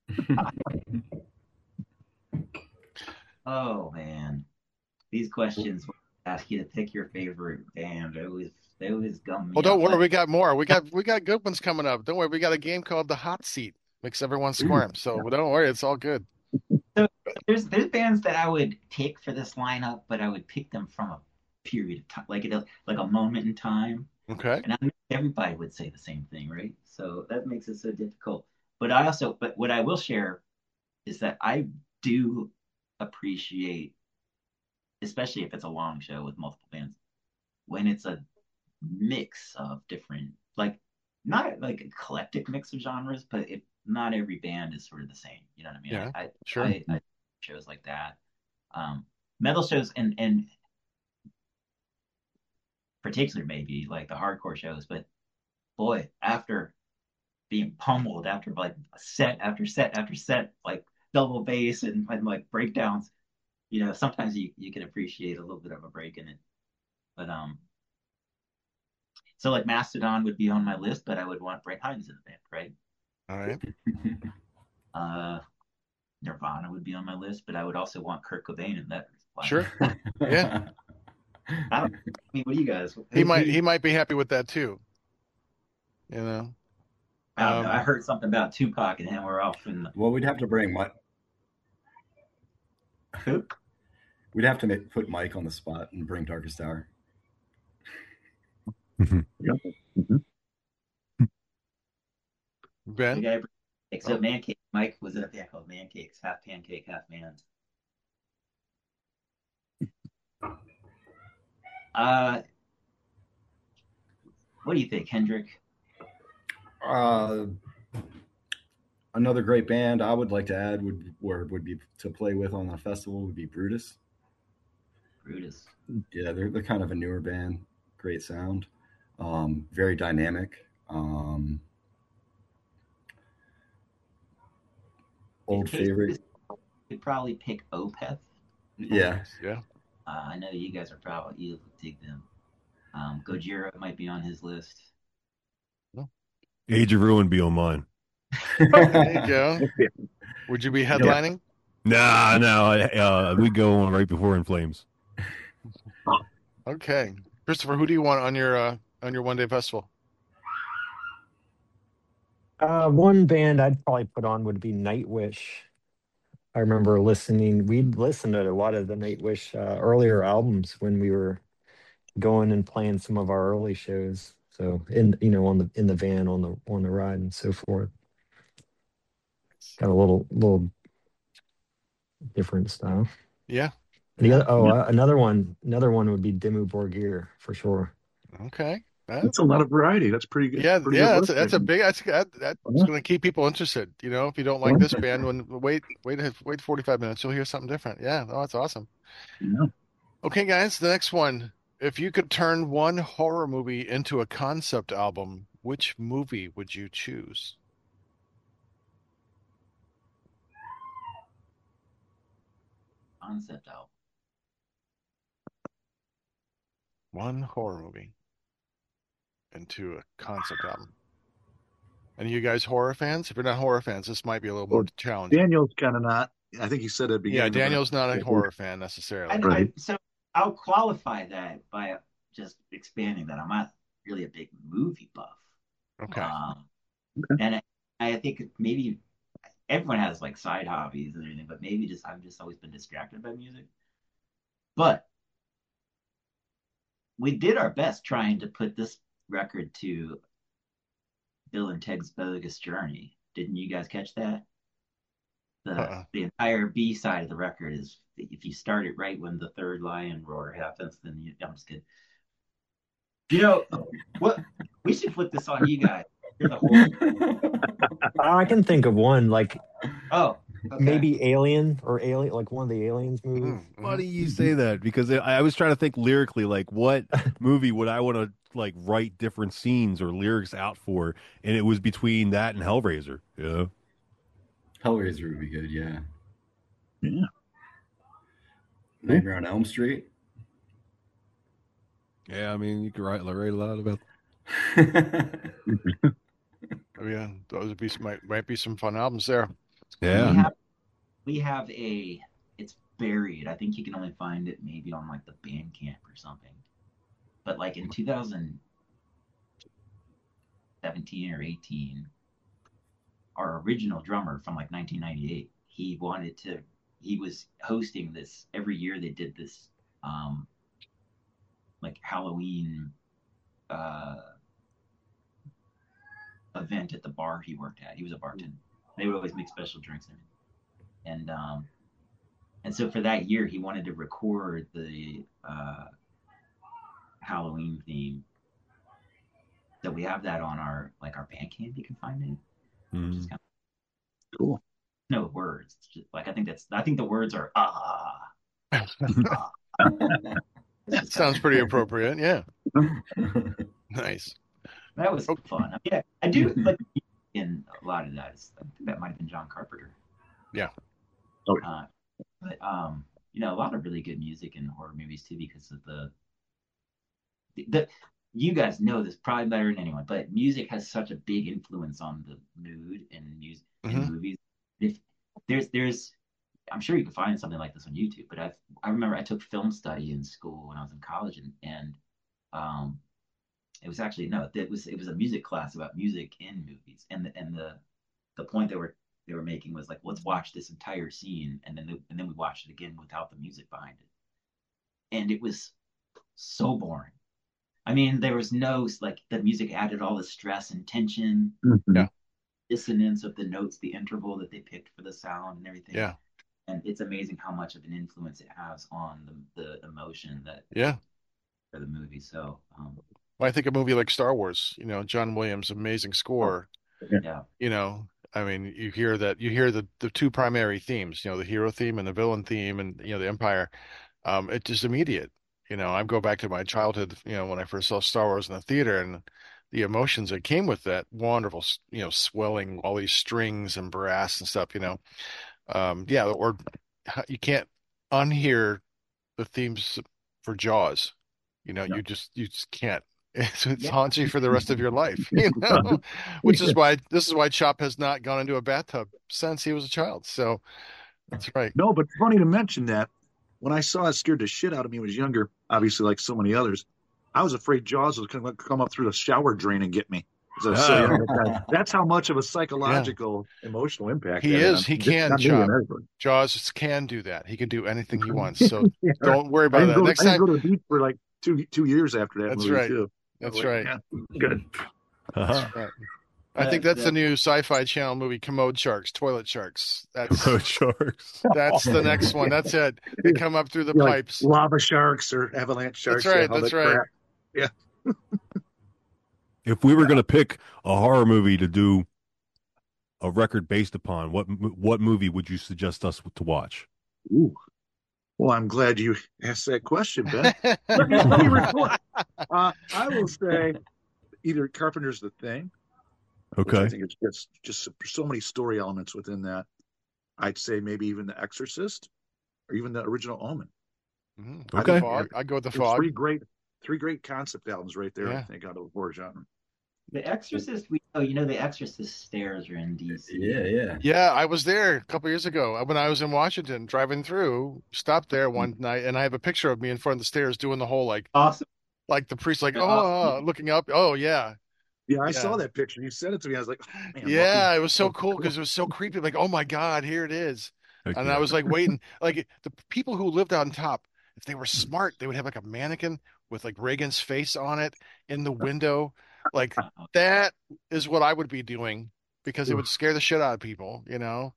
Oh man, these questions ask you to pick your favorite band. They always they always gum me Well, don't up. worry, we got more. We got we got good ones coming up. Don't worry, we got a game called the Hot Seat. Makes everyone squirm. So don't worry, it's all good. There's there's bands that I would pick for this lineup, but I would pick them from a period of time, like a like a moment in time. Okay. And I know everybody would say the same thing, right? So that makes it so difficult. But I also, but what I will share is that I do appreciate, especially if it's a long show with multiple bands, when it's a mix of different, like not like a eclectic mix of genres, but it not every band is sort of the same. You know what I mean? Yeah, I, sure. I, I shows like that, um, metal shows, and and particularly maybe like the hardcore shows. But boy, after being pummeled, after like set after set after set, like double bass and, and like breakdowns, you know, sometimes you you can appreciate a little bit of a break in it. But um, so like Mastodon would be on my list, but I would want Brent Hines in the band, right? All right. Uh, Nirvana would be on my list, but I would also want Kurt Cobain in that. lineup. Sure. Yeah. I don't. I mean, what do you guys? He might he might be happy with that too. You know. I don't know. Um, I heard something about Tupac and him were off in the. Well, we'd have to bring Mike. Who? We'd have to make, put Mike on the spot and bring Darkest Hour. Ben. The guy, except Oh. Man Cake. Mike was in a band called Man Cakes, half pancake, half man. Uh, what do you think, Hendrik? Uh, another great band I would like to add would or would be to play with on the festival would be Brutus. Brutus. Yeah, they're they're kind of a newer band, great sound, um, very dynamic. Um, old In case favorite, You'd probably pick Opeth. yeah. Yeah. Uh, I know you guys are probably you dig them. Um, Gojira might be on his list. Age of Ruin be on mine. There you go. Yeah. Would you be headlining? Nah, no, uh, we go on right before In Flames. Okay, Christopher, who do you want on your uh, on your one day festival? Uh, one band I'd probably put on would be Nightwish. I remember listening. We'd listened to a lot of the Nightwish uh, earlier albums when we were going and playing some of our early shows. So in you know on the in the van on the on the ride and so forth. Got a little little different style. Yeah. The Yeah. other, oh, uh, another one another one would be Dimmu Borgir for sure. Okay. That- That's a lot of variety. That's pretty good. yeah, pretty yeah. good That's a, list that's a there. big. That's that, that's Yeah. going to keep people interested. You know, if you don't like this band, when wait wait wait forty-five minutes, you'll hear something different. Yeah. Oh, that's awesome. Yeah. Okay, guys. The next one. If you could turn one horror movie into a concept album, which movie would you choose? Concept album. One horror movie into a concept album. And you guys horror fans? If you're not horror fans, this might be a little more Well, challenging. Daniel's kind of not. I think he said at the Yeah, beginning. Daniel's not a Yeah. horror fan necessarily. I, Right. I, so I'll qualify that by just expanding that I'm not really a big movie buff. Okay. Um, Okay. and I, I think maybe everyone has like side hobbies and everything, but maybe just I've just always been distracted by music. But we did our best trying to put this record to Bill and Ted's Bogus Journey. Didn't you guys catch that? The Uh-uh. the entire B side of the record is if you start it right when the third lion roar happens, then you, I'm just kidding. You know what? We should flip this on you guys. You're the whole. I can think of one like Oh, okay. maybe Alien or Alien, like one of the Aliens movies. Mhm, Funny mhm. you say that because I, I was trying to think lyrically, like what movie would I want to like write different scenes or lyrics out for, and it was between that and Hellraiser. Yeah, Hellraiser would be good, yeah. Yeah. Nightmare on Elm Street. yeah. I mean, you could write, write a lot about. Oh, yeah, those would be some, might might be some fun albums there. We Yeah, have we have a it's buried. I think you can only find it maybe on like the Bandcamp or something. But like in two thousand seventeen or eighteen, our original drummer from like nineteen ninety-eight, he wanted to he was hosting this every year. They did this um like Halloween uh event at the bar he worked at. He was a bartender. They would always make special drinks and and um and so for that year he wanted to record the uh Halloween theme. So we have that on our like our Bandcamp. You can find it. Which is Mhm. kind of Cool. no words. It's just, like I think that's I think the words are ah. It's just Sounds kinda- pretty appropriate. Yeah, nice. That was Oh. fun. Yeah, I do like in a lot of that. Is, I think that might have been John Carpenter. Yeah. Oh. Uh, but um, you know, a lot of really good music in horror movies too, because of the the, the you guys know this probably better than anyone, but music has such a big influence on the mood in music in Mhm. movies. If there's there's I'm sure you can find something like this on YouTube, but I I remember I took film study in school when I was in college, and and um, it was actually no, it was it was a music class about music in movies, and the and the the point they were they were making was like let's watch this entire scene, and then the, and then we watched it again without the music behind it, and it was so boring. I mean, there was no like the music added all the stress and tension, Mhm. Yeah. dissonance of the notes, the interval that they picked for the sound and everything. Yeah, And it's amazing how much of an influence it has on the, the emotion that yeah. for the movie. So um, Well, I think a movie like Star Wars, you know, John Williams' amazing score. yeah, You know, I mean, you hear that you hear the the two primary themes, you know, the hero theme and the villain theme, and you know, the Empire. Um, it's just immediate. You know, I go back to my childhood, you know, when I first saw Star Wars in the theater, and the emotions that came with that wonderful, s- you know, swelling all these strings and brass and stuff. You know, um, yeah, or h- you can't unhear the themes for Jaws. You know, Yeah. you just you just can't. It's, it's Yeah. haunts you for the rest of your life, you know, which is why this is why Chop has not gone into a bathtub since he was a child. So that's right. No, but funny to mention that when I saw it scared the shit out of me when I was younger, obviously like so many others, I was afraid Jaws was going to come up through the shower drain and get me. So I was so Oh. young. That- That's how much of a psychological, emotional impact He that had is. on He me. can, Not me, Chop. on everybody. Jaws can do that. He can do anything he wants. So Yeah. don't worry I about didn't, that. go to, Next I didn't time. go to the beach for like two two years after that That's movie right. too. That's Like, right. yeah, good. Uh-huh. Right. I think that's the new Sci-Fi Channel movie, Commode Sharks, Toilet Sharks. That's Road sharks. that's the next one. That's it. They come up through the You're like pipes. lava sharks or avalanche sharks. That's right. yeah, all That's that right. crap. Yeah. If we were going to pick a horror movie to do a record based upon, what what movie would you suggest us to watch? Ooh. Well, I'm glad you asked that question, Ben. let, me, let me report. Uh, I will say either Carpenter's The Thing, which I Okay. think it's just just so many story elements within that. I'd say maybe even The Exorcist or even the original Omen. Mhm. I Okay. The think Fog. I go with the there's fog. three great three great concept albums right there. I Yeah. think out of the horror genre. The Exorcist, we oh, you know, the Exorcist stairs are in D C. Yeah, yeah. Yeah, I was there a couple years ago when I was in Washington driving through. Stopped there Hmm. one night, and I have a picture of me in front of the stairs doing the whole like Awesome. like the priest like Yeah. oh looking up. Oh yeah, Yeah, I Yeah. saw that picture. You sent it to me. I was like, oh, man, yeah. lucky. It was so cool because it was so creepy. Like oh my God, here it is. Heck And yeah. I was like waiting. Like the people who lived on top, if they were smart, they would have like a mannequin with like Reagan's face on it in the window. Like that is what I would be doing because it would scare the shit out of people, you know?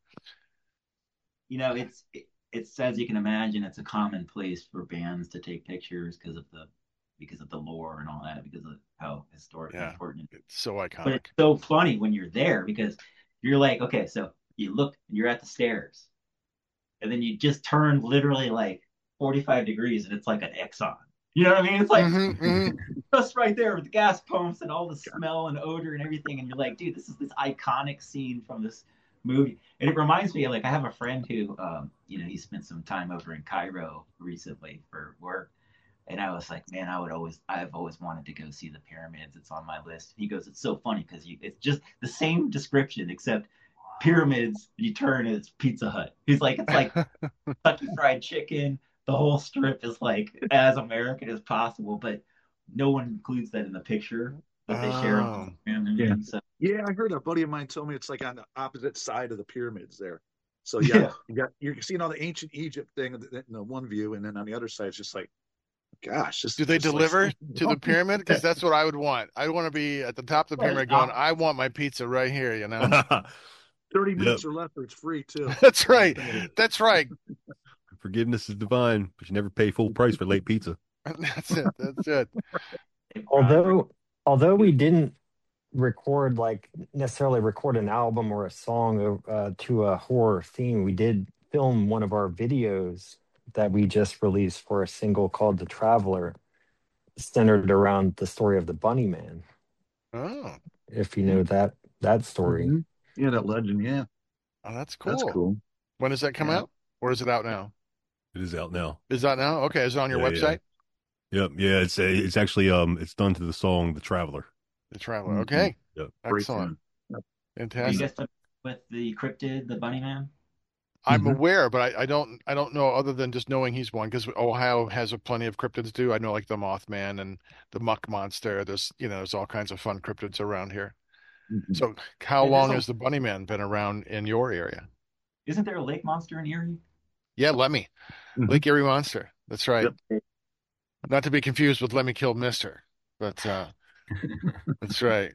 You know, it's it, it's as you can imagine, it's a common place for bands to take pictures because of the because of the lore and all that, because of how historically Yeah. important it is. It's so But iconic. it's so funny when you're there because you're like, okay, so you look and you're at the stairs, and then you just turn literally like forty-five degrees, and it's like an Exxon. You know what I mean? It's like Mhm, mhm. just right there with the gas pumps and all the smell and odor and everything, and you're like, dude, this is this iconic scene from this movie. And it reminds me of like I have a friend who, um, you know, he spent some time over in Cairo recently for work, and I was like, man, I would always, I've always wanted to go see the pyramids. It's on my list. He goes, it's so funny because you, it's just the same description except pyramids. You turn and it's Pizza Hut. He's like, it's like Kentucky Fried Chicken. The whole strip is like as American as possible, but no one includes that in the picture that they share on Oh. Instagram and Yeah. everything. So Yeah, I heard a buddy of mine told me it's like on the opposite side of the pyramids there. So Yeah. yeah, you got you're seeing all the ancient Egypt thing in the, in the one view, and then on the other side it's just like, gosh, this Do they just like- deliver to the pyramid? Because that's what I would want. I want to be at the top of the pyramid going, I want my pizza right here, you know? thirty minutes or less, or it's free too. That's right. That's right. Forgiveness is divine, but you never pay full price for late pizza. That's it. That's it. Although although we didn't record like necessarily record an album or a song uh, to a horror theme, we did film one of our videos that we just released for a single called The Traveler, centered around the story of the Bunny Man. Oh, If you know that that story. Mhm. Yeah, that legend. Yeah, oh that's cool. that's cool. When does that come Yeah. out? Or is it out now? It is out now. Is that now? Okay. Is it on your Yeah, yeah. website? Yep. Yeah. It's it's actually um it's done to the song "The Traveler." The Traveler. Mhm. Okay. Yep. Great Excellent. tune. Are you Fantastic. guys familiar with the cryptid, the Bunny Man? I'm Mhm. aware, but I, I don't I don't know other than just knowing he's one because Ohio has a plenty of cryptids too. I know like the Mothman and the Muck Monster. There's you know there's all kinds of fun cryptids around here. Mhm. So how Yeah, there's long a- has the Bunny Man been around in your area? Isn't there a lake monster in Erie? Yeah, Lemmy, Mhm. Lake Erie Monster. That's right. Yep. Not to be confused with Lemmy Killed Mister, but uh, that's right.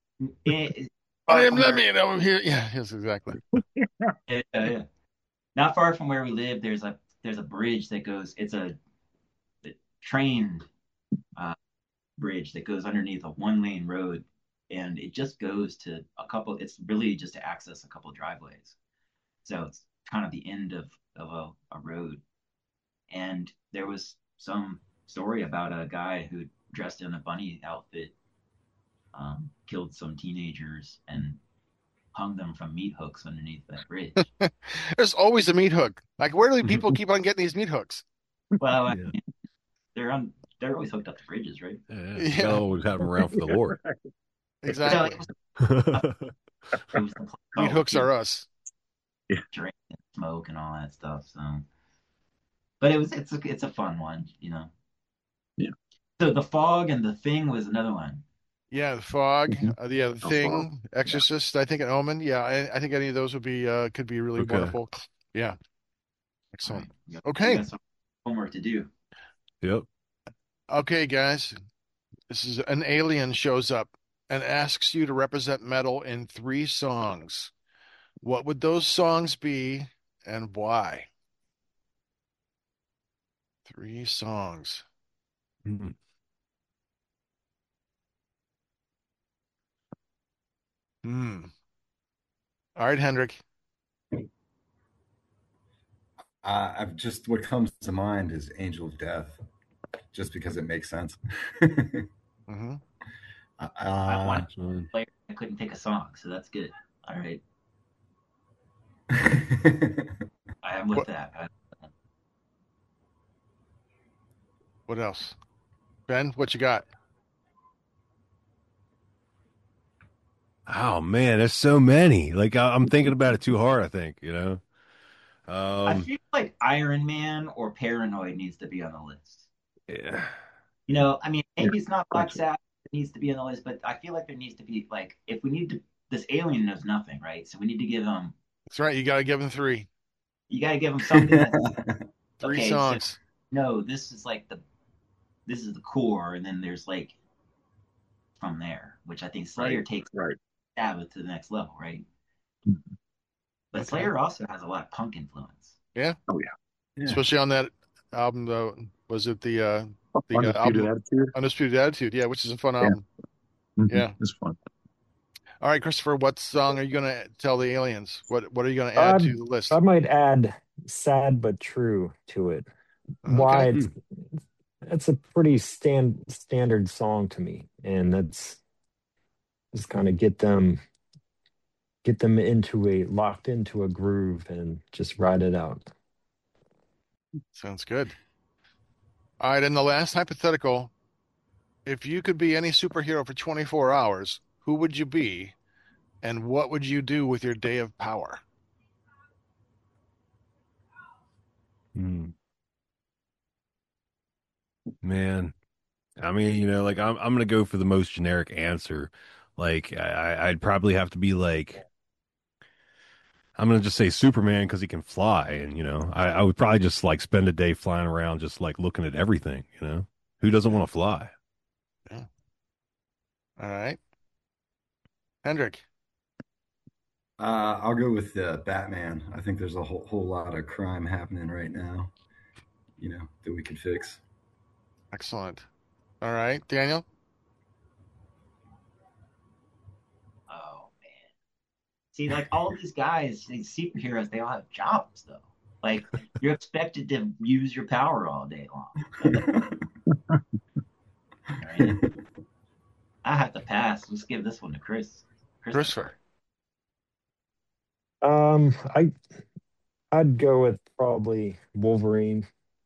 It- I am from where- Lemmy, and I'm here. Yeah, yes, exactly. Yeah, yeah. Not far from where we live, there's a there's a bridge that goes. It's a, a train uh, bridge that goes underneath a one lane road, and it just goes to a couple. It's really just to access a couple driveways. So it's kind of the end of of a, a road. And there was some story about a guy who dressed in a bunny outfit, um, killed some teenagers and hung them from meat hooks underneath that bridge. There's always a meat hook. Like, where do people keep on getting these meat hooks? Well, I Yeah. mean, they're on they're always hooked up to bridges, right? Yeah, yeah. You Yeah, gotta always have them around for the Lord. So exactly. it was, it was the Meat oh, hooks you know, are us. drink and smoke and all that stuff. So, but it was it's a it's a fun one, you know. Yeah. So the fog and the thing was another one. Yeah, the fog, Mhm. uh, yeah, the Oh, thing, wow. Exorcist. I think an Omen. Yeah, I, I think any of those would be uh, could be really Okay. wonderful. Yeah, All excellent. right, you got, you Okay, got some homework to do. Yep. okay, guys. This is an alien shows up and asks you to represent metal in three songs. What would those songs be and why? Three songs. Mhm. Hmm. All right, Hendrik. Uh, I've just what comes to mind is Angel of Death, just because it makes sense. hmm I uh, wanted That's fine. to play. I couldn't pick a song, so that's good. All right, I am with What that. I, what else? Ben, what you got? Oh man, there's so many. Like I, I'm thinking about it too hard, I think, you know. I Um feel like Iron Man or Paranoid needs to be on the list. yeah. You know, I mean, Yeah. maybe it's not Black Gotcha. Sabbath that needs to be on the list, but I feel like there needs to be like if we need to. This alien knows nothing, right? So we need to give him. That's right. You got to give them three. You got to give him something that's Three okay. So songs. no, this is like the this is the core, and then there's like from there, which I think Slayer Right. takes Right. Sabbath to the next level, right? Mhm. But Okay. Slayer also has a lot of punk influence. Yeah, Oh yeah. yeah. especially on that album. Though, was it the uh, the uh, Undisputed album Attitude. Undisputed Attitude? Yeah, which is a fun Yeah. album. Mhm. Yeah. It's fun. All right, Christopher, what song are you going to tell the aliens? What What are you going to I add to the list? I might add "Sad but True" to it. Why? Okay. It's it's a pretty stand standard song to me, and that's just kind of get them get them into a locked into a groove and just ride it out. Sounds good. All right, and the last hypothetical, if you could be any superhero for twenty-four hours, who would you be, and what would you do with your day of power? Hmm. Man. I mean, you know, like I'm I'm gonna go for the most generic answer. Like I I'd probably have to be like I'm gonna just say Superman because he can fly, and you know, I, I would probably just like spend a day flying around, just like looking at everything. You know, who doesn't want to fly? Yeah. All right, Hendrik. Uh, I'll go with uh, Batman. I think there's a whole whole lot of crime happening right now, you know, that we could fix. Excellent. All right, Daniel. Oh man. See, like all these guys, these superheroes, they all have jobs though. Like you're expected to use your power all day long. Right? I have to pass. Let's give this one to Chris. Christopher. Um, I I'd go with probably Wolverine.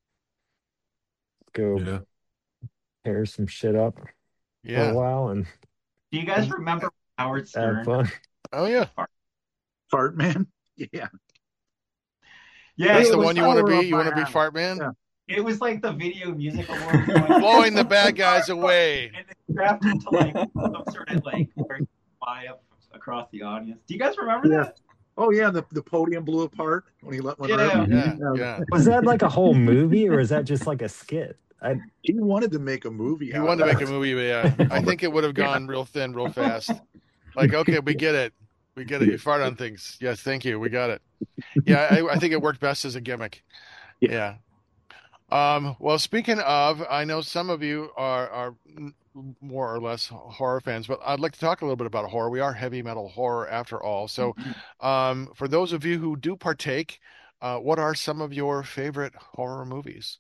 Go Yeah. tear some shit up for a Yeah. while and Do you guys remember Howard have Stern? fun. Oh yeah. Fart Man. Yeah. Yeah, That's it the was, one you want to power be. of You my want to be hand. Fart Man, Yeah. it was like the Video Music Award blowing the bad guys away. and they strapped him to like some sort of like fly up across the audience. Do you guys remember Yeah. that? Oh yeah, the the podium blew apart when he let one Yeah. rip. Mhm. Yeah, yeah. Was that like a whole movie or is that just like a skit? I He wanted to make a movie. He out wanted to of make it. a movie, but yeah, I think it would have gone real thin, real fast. Like, okay, we get it. We get it. You fart on things. Yes, thank you. We got it. Yeah, I, I think it worked best as a gimmick. Yeah. Yeah. Um, well, speaking of, I know some of you are are m- more or less horror fans, but I'd like to talk a little bit about horror. We are heavy metal horror after all. So, um, for those of you who do partake, uh, what are some of your favorite horror movies?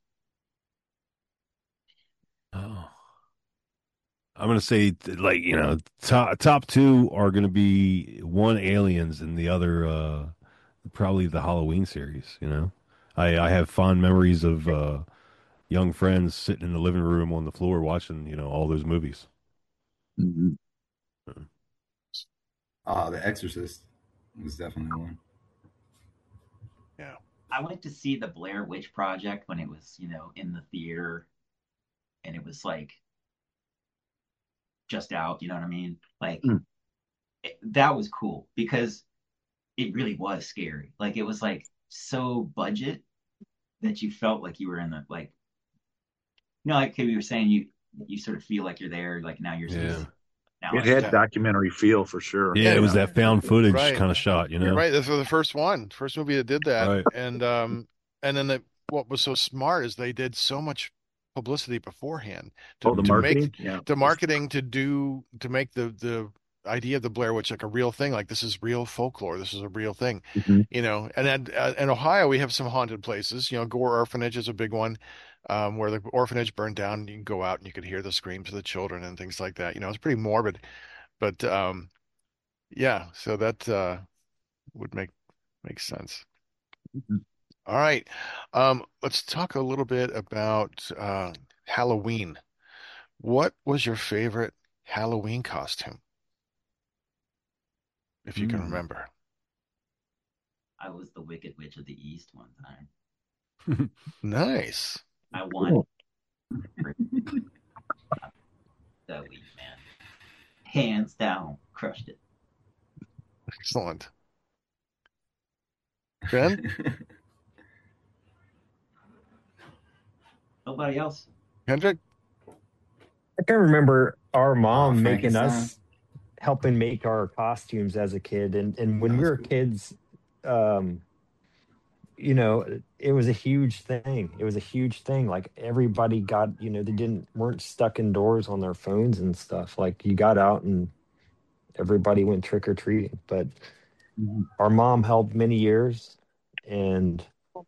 Oh. I'm gonna say like you know top top two are gonna be one Aliens and the other uh probably the Halloween series. You know, I I have fond memories of uh young friends sitting in the living room on the floor watching, you know, all those movies. Mhm. Ah, The Exorcist was definitely one. Yeah. I went to see the Blair Witch Project when it was, you know, in the theater, and it was like just out. You know what I mean? Like Mm. it, that was cool because it really was scary. Like it was like so budget that you felt like you were in the like, you know, like you were saying, you you sort of feel like you're there. Like now you're Yeah. now It like had Yeah. documentary feel for sure. Yeah, it was Yeah. that found footage Right. kind of shot, you know? Right. This was the first one, first movie that did that. Right. And um and then the, what was so smart is they did so much publicity beforehand to, Oh, the to marketing? make Yeah. the marketing to do to make the the idea of the Blair Witch like a real thing. Like this is real folklore. This is a real thing, Mhm. you know. And then uh, in Ohio, we have some haunted places. You know, Gore Orphanage is a big one, um, where the orphanage burned down. You can go out and you could hear the screams of the children and things like that. You know, it's pretty morbid, but um, yeah. So that uh, would make make sense. Mhm. All right. Um, let's talk a little bit about uh, Halloween. What was your favorite Halloween costume, if you can Hmm. remember? I was the Wicked Witch of the East one time. Nice. I won Cool. that week, man. Hands down, crushed it. Excellent. Ben? Nobody else. Hendrik? I can remember our Uh, mom making Frankenstein. us helping make our costumes as a kid, and and when That we was were cool. kids, um, you know, it was a huge thing. It was a huge thing. Like everybody got, you know, they didn't weren't stuck indoors on their phones and stuff. Like you got out and everybody went trick or treating. But Mhm. our mom helped many years, and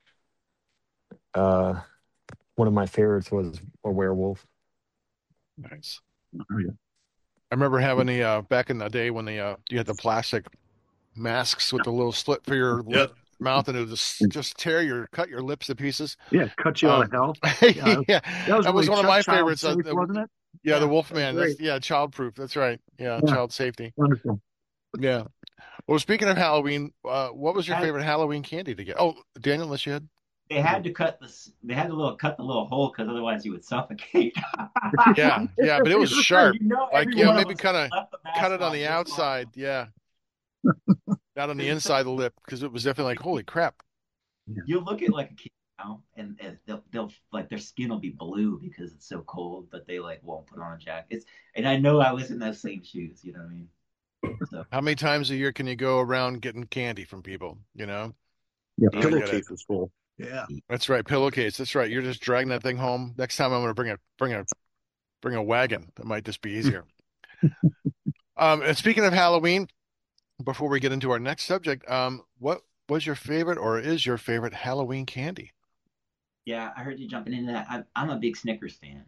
uh, one of my favorites was a werewolf. Nice. Oh, yeah. I remember having the uh, back in the day when the uh, you had the plastic masks with the little slit for your lip Yep. mouth, and it would just just tear your cut your lips to pieces. Yeah, cut you out of Um, hell. Yeah, yeah, that was that was really one of ch- my child favorites. Uh, safe, the, wasn't it? yeah, the Yeah, that's Wolfman. That's great. yeah, child proof. That's right. Yeah, Yeah, child safety. wonderful. Yeah. Well, speaking of Halloween, uh, what was your Had, favorite Halloween candy to get? Oh, Daniel, unless you had. they had to cut the they had to little cut the little hole because otherwise you would suffocate. Yeah, yeah, but it was sharp. You know, Like, every yeah, one of maybe us kind of left the cut mask it on on the this long. outside. Yeah, not on the inside of the lip because it was definitely like, holy crap. You look at like a kid now, and, and they'll they'll like their skin will be blue because it's so cold, but they like won't put on a jacket. It's, and I know I was in those same shoes. You know what I mean? So How many times a year can you go around getting candy from people? You know, Yeah, you gotta get it. pillowcase full. Yeah. That's right, pillowcase. That's right. You're just dragging that thing home. Next time I'm gonna bring a bring a bring a wagon. That might just be easier. Um, and speaking of Halloween, before we get into our next subject, um, what was your favorite or is your favorite Halloween candy? yeah, I heard you jumping into that. I, I'm a big Snickers fan.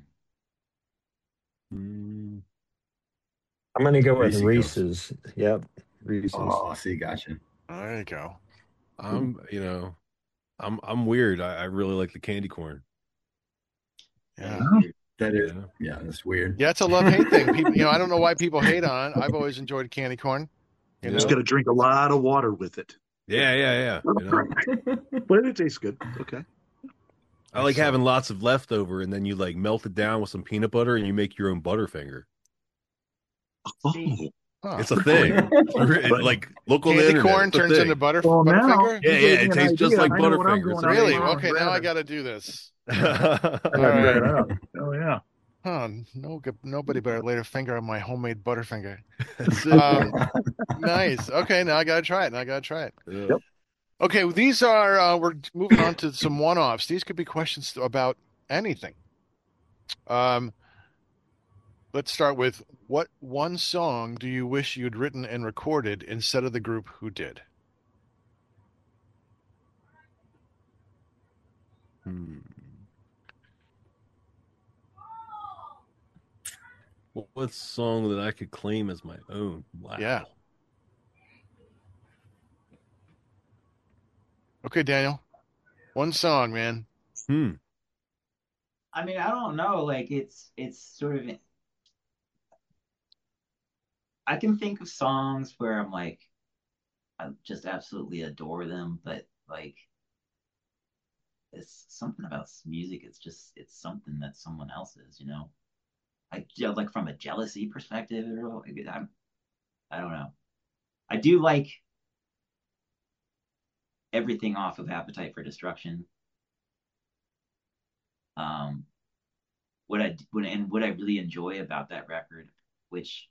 Mm, I'm gonna go with Reese Cups. Reese's. Yep, Reese's. Oh, see, gotcha. There you go. I'm, you know, I'm I'm weird. I, I really like the candy corn. That Yeah. is Oh, weird. That is, Yeah. yeah, that's weird. Yeah, it's a love-hate thing. People, you know, I don't know why people hate on it. I've always enjoyed candy corn, you Yeah. just know. got to drink a lot of water with it. Yeah, yeah, yeah. You know, But it tastes good. Okay. I like Excellent. having lots of leftover, and then you like melt it down with some peanut butter, and you make your own Butterfinger. See, Huh. It's a thing. It, like look on the Candy internet. corn It's a turns thing. into butter Well, now Butterfinger? Yeah, you yeah. gave me It an tastes just idea. like I know what I'm Butterfinger. going It's out Really? tomorrow Okay, and now I grabbing. got to do this. I All gotta try it right. out. Oh yeah. Huh, no, nobody better lay a finger on my homemade Butterfinger. That's it. Um, nice. Okay, now I gotta try it. Now I gotta try it. Yeah. Yep. Okay, well, these are uh, we're moving on to some one-offs. These could be questions about anything. Um, let's start with what one song do you wish you'd written and recorded instead of the group who did? Hmm. What, what song that I could claim as my own? Wow. Yeah. Okay, Daniel. One song, man. Hmm. I mean, I don't know. Like it's it's sort of I can think of songs where I'm like I just absolutely adore them, but like it's something about music. It's just it's something that someone else's, you know. Like yeah, like from a jealousy perspective, I'm, I don't know. I do like everything off of Appetite for Destruction. Um, what I what and what I really enjoy about that record, which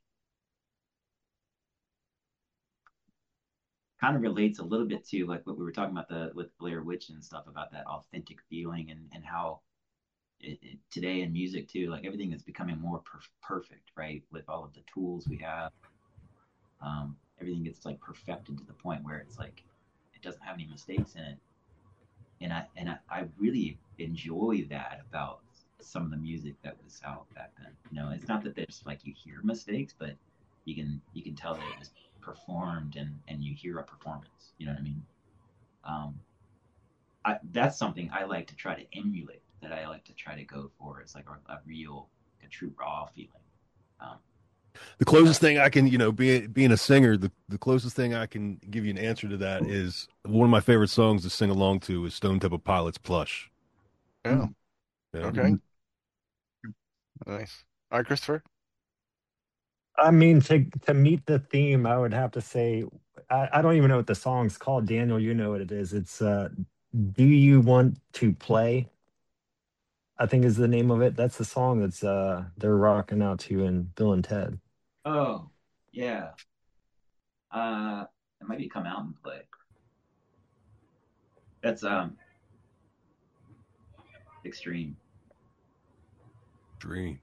kind of relates a little bit to like what we were talking about the with Blair Witch and stuff about that authentic feeling and and how it, it, today in music too, like everything is becoming more per- perfect, right? With all of the tools we have, um, everything gets like perfected to the point where it's like it doesn't have any mistakes in it. And I and I, I really enjoy that about some of the music that was out back then. You know, it's not that there's like you hear mistakes, but you can you can tell that it was performed and and you hear a performance. You know what I mean? Um, I, that's something I like to try to emulate. That I like to try to go for. It's like a, a real, a true raw feeling. Um, The closest thing I can, you know, being being a singer, the, the closest thing I can give you an answer to that is one of my favorite songs to sing along to is Stone Temple Pilots Plush. Yeah. Yeah. Okay. Nice. All right, Christopher. I mean, to to meet the theme, I would have to say, I, I don't even know what the song's called. Daniel, you know what it is. It's uh, "Do You Want to Play?" I think is the name of it. That's the song that's uh they're rocking out to in Bill and Ted. oh yeah, uh, it might be Come Out and Play. That's um extreme, Dream.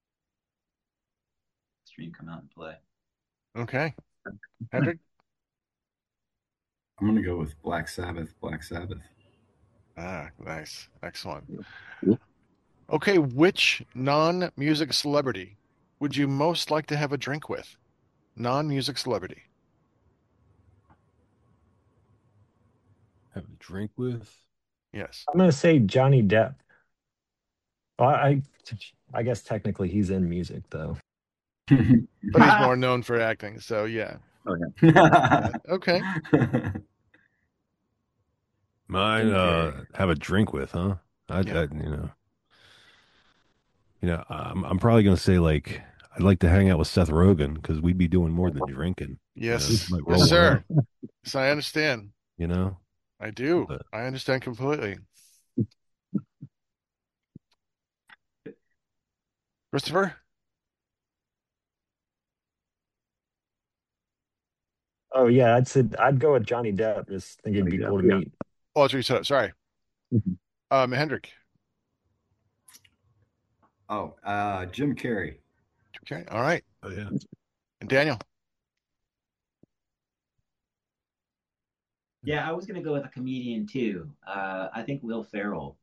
extreme. Come Out and Play. Okay. Hendrik. I'm gonna go with Black Sabbath. Black Sabbath. Ah, nice. Excellent. Cool. Okay, which non-music celebrity would you most like to have a drink with? Non-music celebrity. Have a drink with? Yes. I'm gonna say Johnny Depp. Well, I I guess technically he's in music though. But he's more known for acting, so yeah. Okay. Okay. Mine, Jim uh, Carrey. have a drink with, huh? I, Yeah. I you know, you know, I'm I'm probably gonna say like I'd like to hang out with Seth Rogen because we'd be doing more than drinking. Yes. You know, might roll Yes, one sir. up, Yes, I understand. you know, I do. but I understand completely. Christopher? Oh yeah, I'd say I'd go with Johnny Depp. Just think it'd Johnny be Depp, cool to yeah. meet. Oh, that's what you said. Sorry. Mhm. Um, Hendrik. Oh, uh, Jim Carrey. Okay. All right. oh, yeah. And Daniel. Yeah, I was gonna go with a comedian too. Uh, I think Will Ferrell.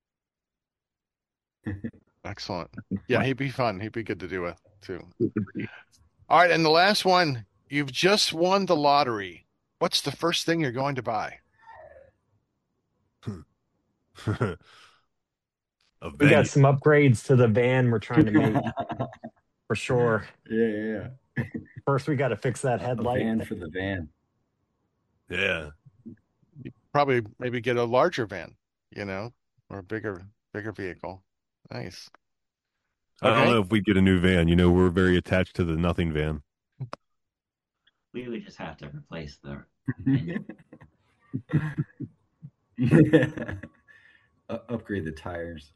Excellent. Yeah, he'd be fun. He'd be good to do with too. It could be. All right, and the last one. You've just won the lottery. What's the first thing you're going to buy? A We venue. got some upgrades to the van we're trying to make for sure. Yeah, yeah, yeah. First, we got to fix that A headlight. van for the van. Yeah. Probably maybe get a larger van, you know, or a bigger bigger vehicle. Nice. I don't Okay. know if we'd get a new van. You know, we're very attached to the nothing van. We would just have to replace the. Uh, upgrade the tires.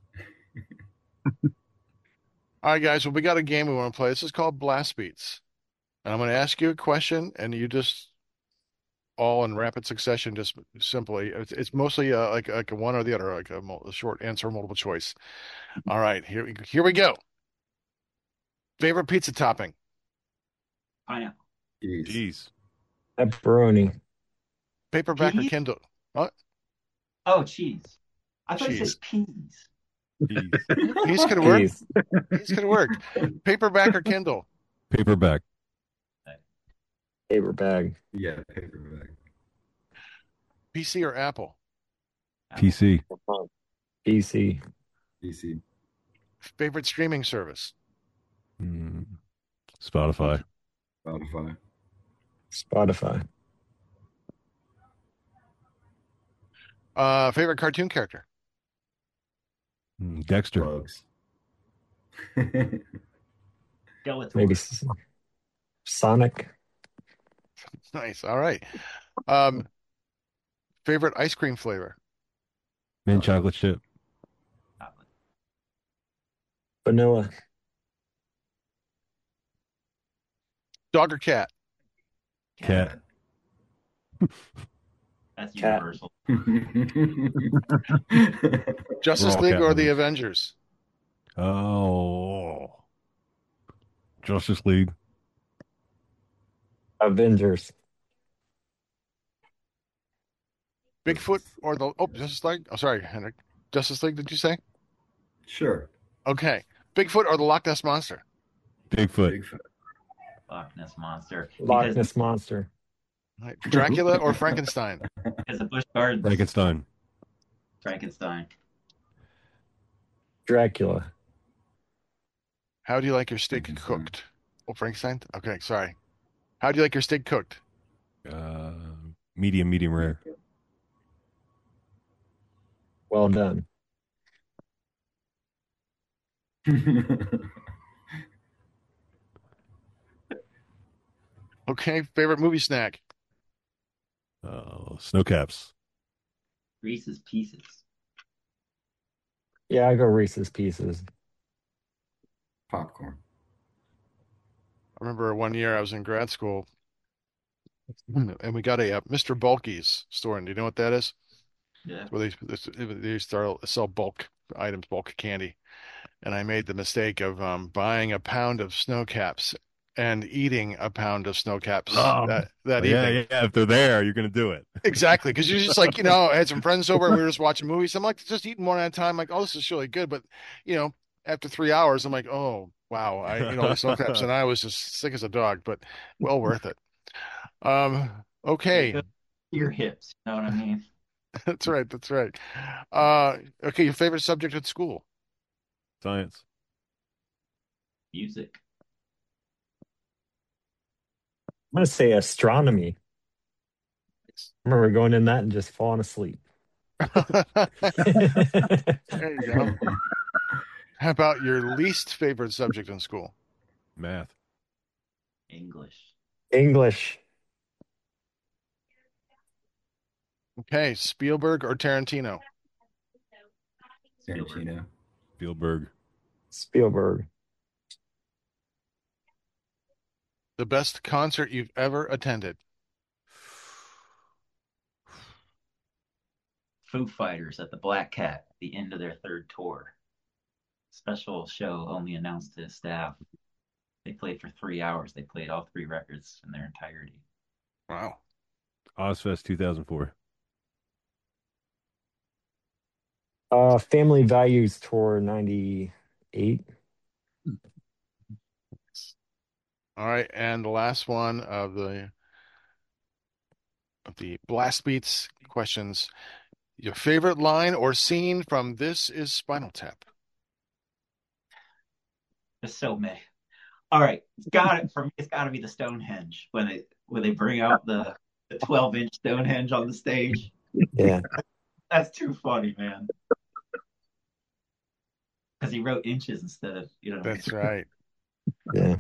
All right, guys. Well, we got a game we want to play. This is called Blast Beats. And I'm going to ask you a question, and you just all in rapid succession, just simply. It's, it's mostly uh, like like a one or the other, like a, mul- a short answer, multiple choice. All right, here we here we go. Favorite pizza topping? Pineapple. Jeez. Jeez. Pepperoni. Paperback or Peas? Kindle? What? Oh, cheese. I thought it Cheese. said peas. Jeez. These could work. Jeez. These could work. Paperback or Kindle? Paperback. Paper bag. Yeah, paperback. P C or Apple? P C. P C. D C. Favorite streaming service? Mm, Spotify. Spotify. Spotify. Uh, favorite cartoon character? Mm, Dexter. Bugs. Skeletor. Maybe S- Sonic. Nice. All right. Um, favorite ice cream flavor? Mint chocolate chip. Chocolate. Vanilla. Dog or cat? Cat. That's Cat. universal. Justice all League cat or the lovers. Avengers? Oh. Justice League. Avengers. Bigfoot or the oh Justice League? Oh, sorry, Henrik. Justice League, did you say? Sure. Okay. Bigfoot or the Loch Ness Monster? Bigfoot. Bigfoot. Loch Ness Monster. Loch Because, Ness Monster. All right. Dracula or Frankenstein? because the Busch Gardens. Frankenstein. Frankenstein. Dracula. How do you like your steak Frankenstein. cooked? Oh, Frankenstein? Okay, sorry. How do you like your steak cooked? Uh, medium, medium rare. Well done. Okay, favorite movie snack? Uh, Snowcaps. Reese's Pieces. Yeah, I go Reese's Pieces. Popcorn. I remember one year I was in grad school and we got a, uh Mister Bulky's store. And do you know what that is? Yeah. Where they, they used to sell bulk items, bulk candy. And I made the mistake of um, buying a pound of snow caps and eating a pound of snow caps Oh. that, that yeah, evening. yeah. If they're there, you're gonna do it. Exactly. Because you're just like, you know, I had some friends over and we were just watching movies. I'm like, just eating one at a time. Like, oh, this is really good. But, you know, after three hours, I'm like, oh, wow. I, you know, the snow caps. And I was just sick as a dog, but well worth it. Um, okay. Your hips. You know what I mean? That's right. That's right. Uh, okay. Your favorite subject at school? Science. Music. I'm going to say astronomy. I remember going in that and just falling asleep. There you go. How about your least favorite subject in school? Math. English. English. Okay, Spielberg or Tarantino? Tarantino. Spielberg. Spielberg. The best concert you've ever attended? Foo Fighters at the Black Cat at the end of their third tour. Special show only announced to staff. They played for three hours. They played all three records in their entirety. Wow. Ozfest two thousand four. Uh, Family Values Tour ninety-eight. All right, and the last one of the of the Blast Beats questions. Your favorite line or scene from This Is Spinal Tap? There's so many. All right, it's got it for me. It's got to be the Stonehenge when they when they bring out the the twelve inch Stonehenge on the stage. Yeah. That's too funny, man. Because he wrote inches instead of you know. That's right. Yeah.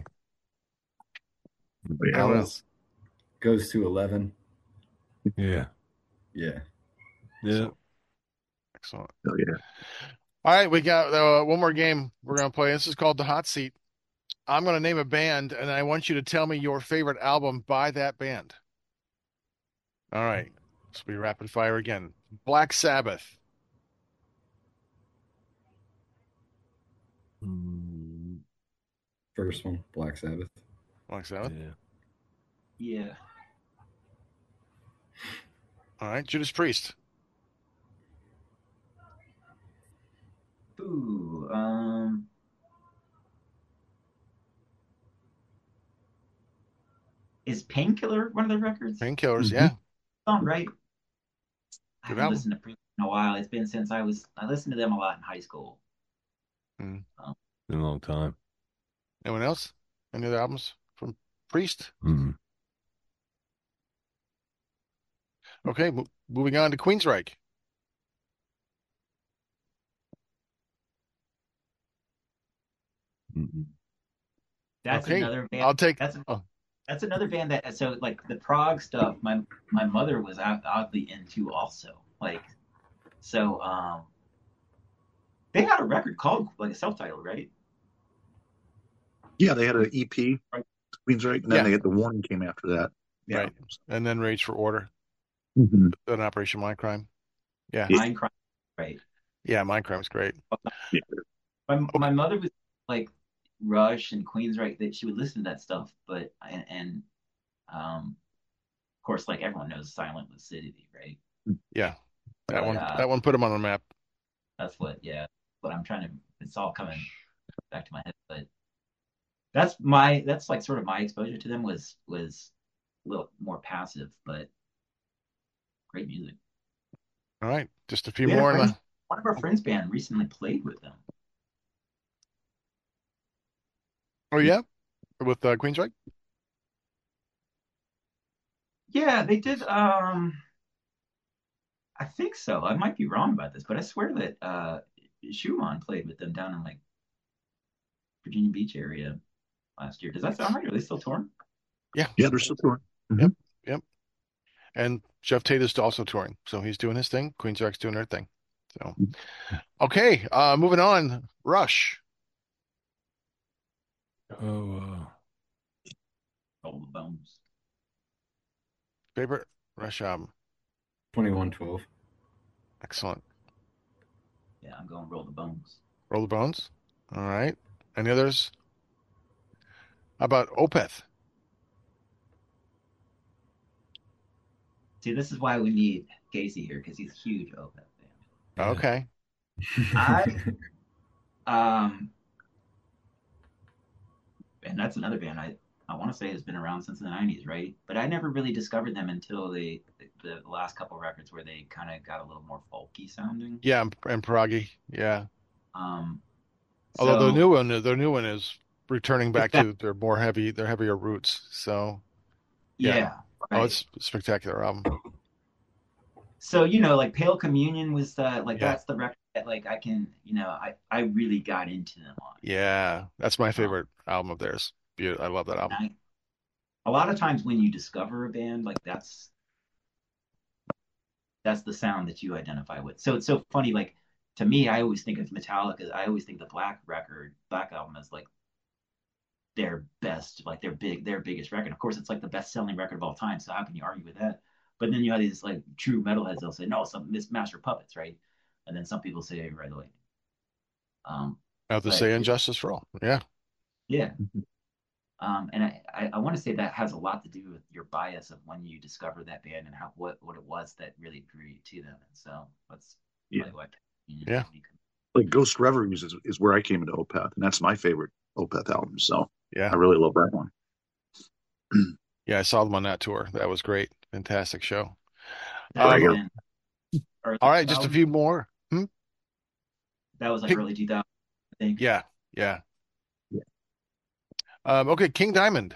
Alice goes to eleven. Yeah. Yeah. Yeah. Excellent. Oh, yeah. All right, we got uh, one more game we're going to play. This is called The Hot Seat. I'm going to name a band, and I want you to tell me your favorite album by that band. All right. This will be rapid fire again. Black Sabbath. Mm, First one, Black Sabbath. Black Sabbath. yeah. Yeah. All right. Judas Priest. Ooh. Um. Is Painkiller one of their records? Painkillers. Mhm. Yeah. Song, right? I Good haven't album. listened to Priest in a while. It's been since I was I listened to them a lot in high school. Mm. Um, in a long time. Anyone else? Any other albums from Priest? Mm. Okay, mo moving on to Queensryche. Mm-mm. That's Okay, another band. I'll take. That's Oh, that's another band that so like the prog stuff. My my mother was odd- oddly into also. Like so, um, they had a record called like a self-titled, right? Yeah, they had an E P, Right. Queensryche, and then yeah, they had the Warning came after that. Yeah. right. And then Rage for Order, Mhm. then Operation Mindcrime. Yeah, Yeah. Minecraft, right? yeah, Mindcrime's great. Yeah. My Okay. my mother was like Rush and Queensryche that she would listen to that stuff, but and, and um, of course, like everyone knows, Silent Lucidity, right? Yeah, that But one. uh, That one put him on the map. that's what, yeah. But I'm trying to. It's all coming back to my head, but that's my that's like sort of my exposure to them was was a little more passive, but great music. All right, just a few We had a more in friend, the. one of our friends' band recently played with them. Oh yeah, with uh, Queensryche. Yeah, they did. Um, I think so. I might be wrong about this, but I swear that uh, Schumann played with them down in like Virginia Beach area last year. Does that sound right? Are they still touring? Yeah, Yeah, they're still touring. Mhm. yep, yep. And Jeff Tate is also touring, so he's doing his thing. Queensryche's doing their thing. So okay, uh, moving on. Rush. Oh, uh, Roll the Bones. Favorite Rush album. twenty-one twelve. Excellent. Yeah, I'm going Roll the Bones. Roll the Bones. All right. Any others? How about Opeth? See, this is why we need Casey here because he's a huge Opeth fan. Yeah. Okay. I um, and that's another band I I want to say has been around since the nineties, right? But I never really discovered them until the the, the last couple records where they kind of got a little more folky sounding. Yeah, and, and Proggy. Yeah. Um, Although the so new one, the new one is returning back it's to their more heavy, their heavier roots. So yeah. yeah, Oh, right. it's a spectacular album. So you know, like Pale Communion was the like Yeah. that's the record that like I can you know I I really got into them on. Yeah, that's my Um, favorite album of theirs. Beautiful. I love that album. I, a lot of times when you discover a band, like that's that's the sound that you identify with. So it's so funny. Like to me, I always think of Metallica. I always think the Black record, Black album, as like their best, like their big, their biggest record. Of course, it's like the best selling record of all time. So how can you argue with that? But then you have these like true metalheads. They'll say no, some Miss Master Puppets, right? And then some people say Ride the Lightning. Um, I have to but say it, Injustice for All. Yeah. yeah, um, and I, I, I want to say that has a lot to do with your bias of when you discovered that band and how what what it was that really drew you to them. And so that's Yeah. really what you Yeah. Like Ghost Reveries is, is where I came into Opeth, and that's my favorite Opeth album. So Yeah. I really love that one. Yeah, I saw them on that tour. That was great. Fantastic show. that was Um, in early all right, just a two thousand. few more. Hmm? That was like King, early two thousand, I think. yeah, yeah. Yeah. Um, okay, King Diamond.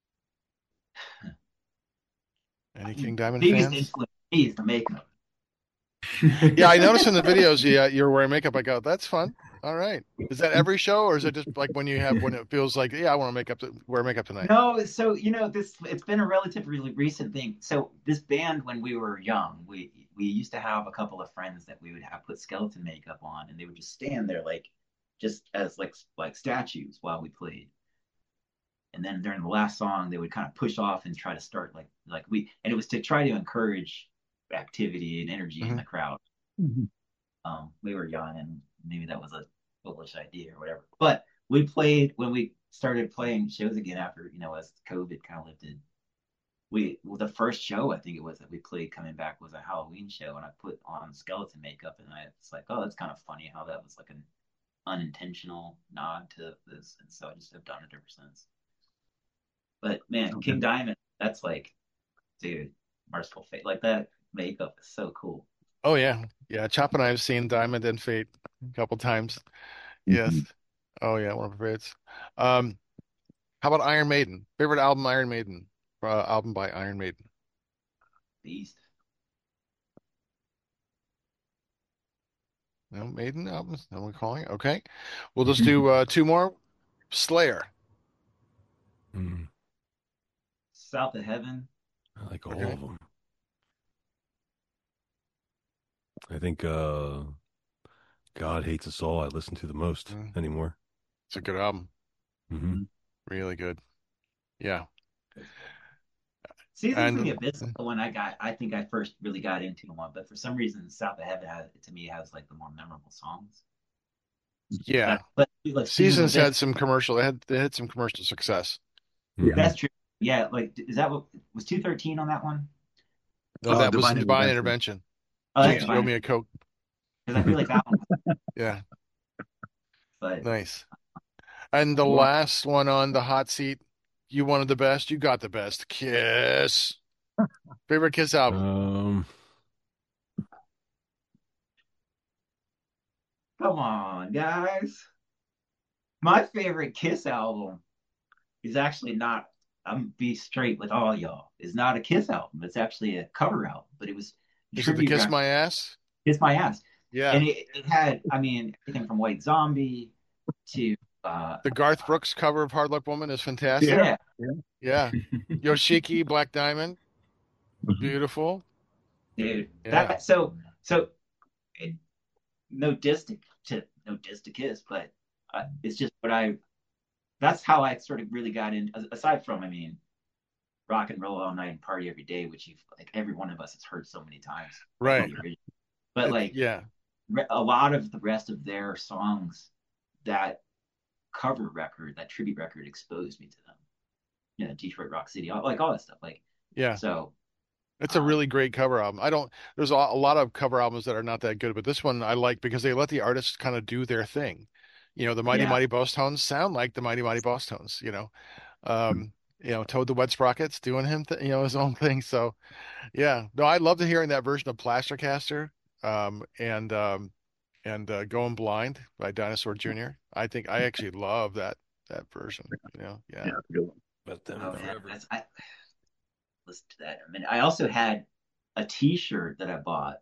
Any King Diamond Biggest fans? influence for me is the makeup. Yeah, I noticed in the videos, yeah, you're wearing makeup. I go, that's fun. All right. Is that every show, or is it just like when you have when it feels like, yeah, I want to make up to wear makeup tonight? No, so you know this. It's been a relatively recent thing. So this band, when we were young, we we used to have a couple of friends that we would have put skeleton makeup on, and they would just stand there like just as like like statues while we played. And then during the last song, they would kind of push off and try to start like like we, and it was to try to encourage activity and energy in hmm the crowd. Mhm. Um, we were young, and maybe that was a foolish idea or whatever. But we played when we started playing shows again after you know as COVID kind of lifted. We well, the first show I think it was that we played coming back was a Halloween show, and I put on skeleton makeup, and I was like, oh, that's kind of funny how that was like an unintentional nod to this, and so I just have done it ever since. But man, Okay. King Diamond, that's like, dude, Merciful Fate, like that makeup is so cool. Oh yeah, yeah. Chop and I have seen Diamond and Fate a couple times. Yes. Mhm. Oh yeah, one of my favorites. Um, how about Iron Maiden? Favorite album, Iron Maiden. Uh, album by Iron Maiden. Beast. No Maiden albums. No one calling. Okay, we'll just do uh, two more. Slayer. Mm, South of Heaven. I like all Okay, of them. I think uh, God Hates Us All I listen to the most Mm, anymore. it's a good album. Hmm. Really good. Yeah, Seasons of and the Abyss is the one I got. I think I first really got into one, but for some reason, South of Heaven has, to me has like the more memorable songs. yeah, But, but like Seasons of Seasons the Abyss, had some commercial. They had they had some commercial success. Yeah. that's true. Yeah, like is that what was two thirteen on that one? No, Uh, that was Divine Divine Intervention. Intervention. Oh, that's Jinx, you owe fine me a Coke. because I feel like that one. Yeah, But nice. And the yeah, last one on the hot seat, you wanted the best, you got the best. Kiss. Favorite Kiss album? Um, come on, guys. My favorite Kiss album is actually not. I'm be straight with all y'all. It's not a Kiss album. It's actually a cover album, but it was a Is it the tribute Kiss record. My Ass? Kiss My Ass, Yeah. and it, it had, I mean, everything from White Zombie to uh, The Garth Brooks cover of Hard Luck Woman is fantastic. Yeah. yeah, Yeah. Yoshiki, Black Diamond, Mhm. beautiful. dude. Yeah. That so so it, no diss to, to no diss to Kiss, but uh, it's just what I. That's how I sort of really got in. Aside from, I mean, rock and roll all night and party every day, which you've like every one of us has heard so many times. Right. The original. But It, like yeah. a lot of the rest of their songs, that cover record, that tribute record, exposed me to them. You know, Detroit Rock City, all, like all that stuff. Like Yeah. so, It's a um, really great cover album. I don't, there's a, a lot of cover albums that are not that good, but this one I like because they let the artists kind of do their thing. You know, the Mighty yeah, Mighty Boss Tones sound like the Mighty Mighty Boss Tones, you know. Um, you know, Toad the Wet Sprockets doing him, th you know, his own thing. So, yeah. No, I love to hearing that version of Plastercaster, um, and um, and uh, Going Blind by Dinosaur Junior I think I actually love that that version, you know. Yeah. Yeah, good one. bet them oh man, forever. that's I listen to that in a minute. I also had a T-shirt that I bought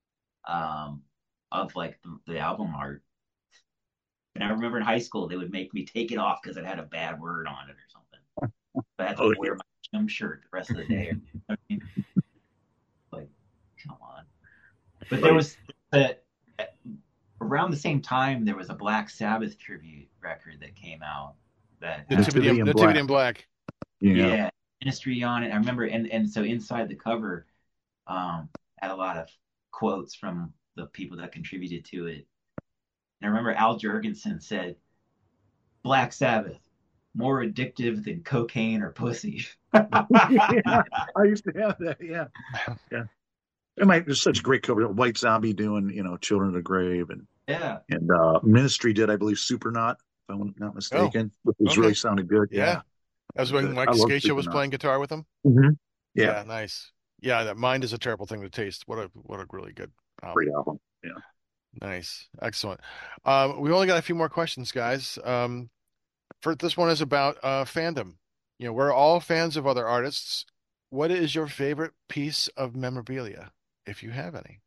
um of like the, the album art, and I remember in high school they would make me take it off because it had a bad word on it or something. But I had to Oh, wear my gym shirt the rest of the day. You know what I mean? Like, come on. But there was a, around the same time there was a Black Sabbath tribute record that came out that had, Nativity, Nativity in Nativity Black. in Black. Yeah. yeah, Ministry on it. I remember, and and so inside the cover um had a lot of quotes from the people that contributed to it. And I remember Al Jurgensen said, "Black Sabbath, more addictive than cocaine or pussy." Yeah, I used to have that. Yeah, yeah. And my, there's such great cover. White Zombie doing, you know, Children of the Grave, and Yeah, and uh, Ministry did, I believe, Supernaut, if I'm not Oh, mistaken, which was okay. really sounded good. Yeah. Yeah, That was good. when Mike I love Scatia was Supernaut. playing guitar with him. Hmm. Yeah, Yeah, nice. Yeah, that Mind is a Terrible Thing to Taste. What a what a really good album. great album. Yeah. Nice. Excellent. Um, we only got a few more questions, guys. Um, for this one is about uh fandom. You know, we're all fans of other artists. What is your favorite piece of memorabilia, if you have any?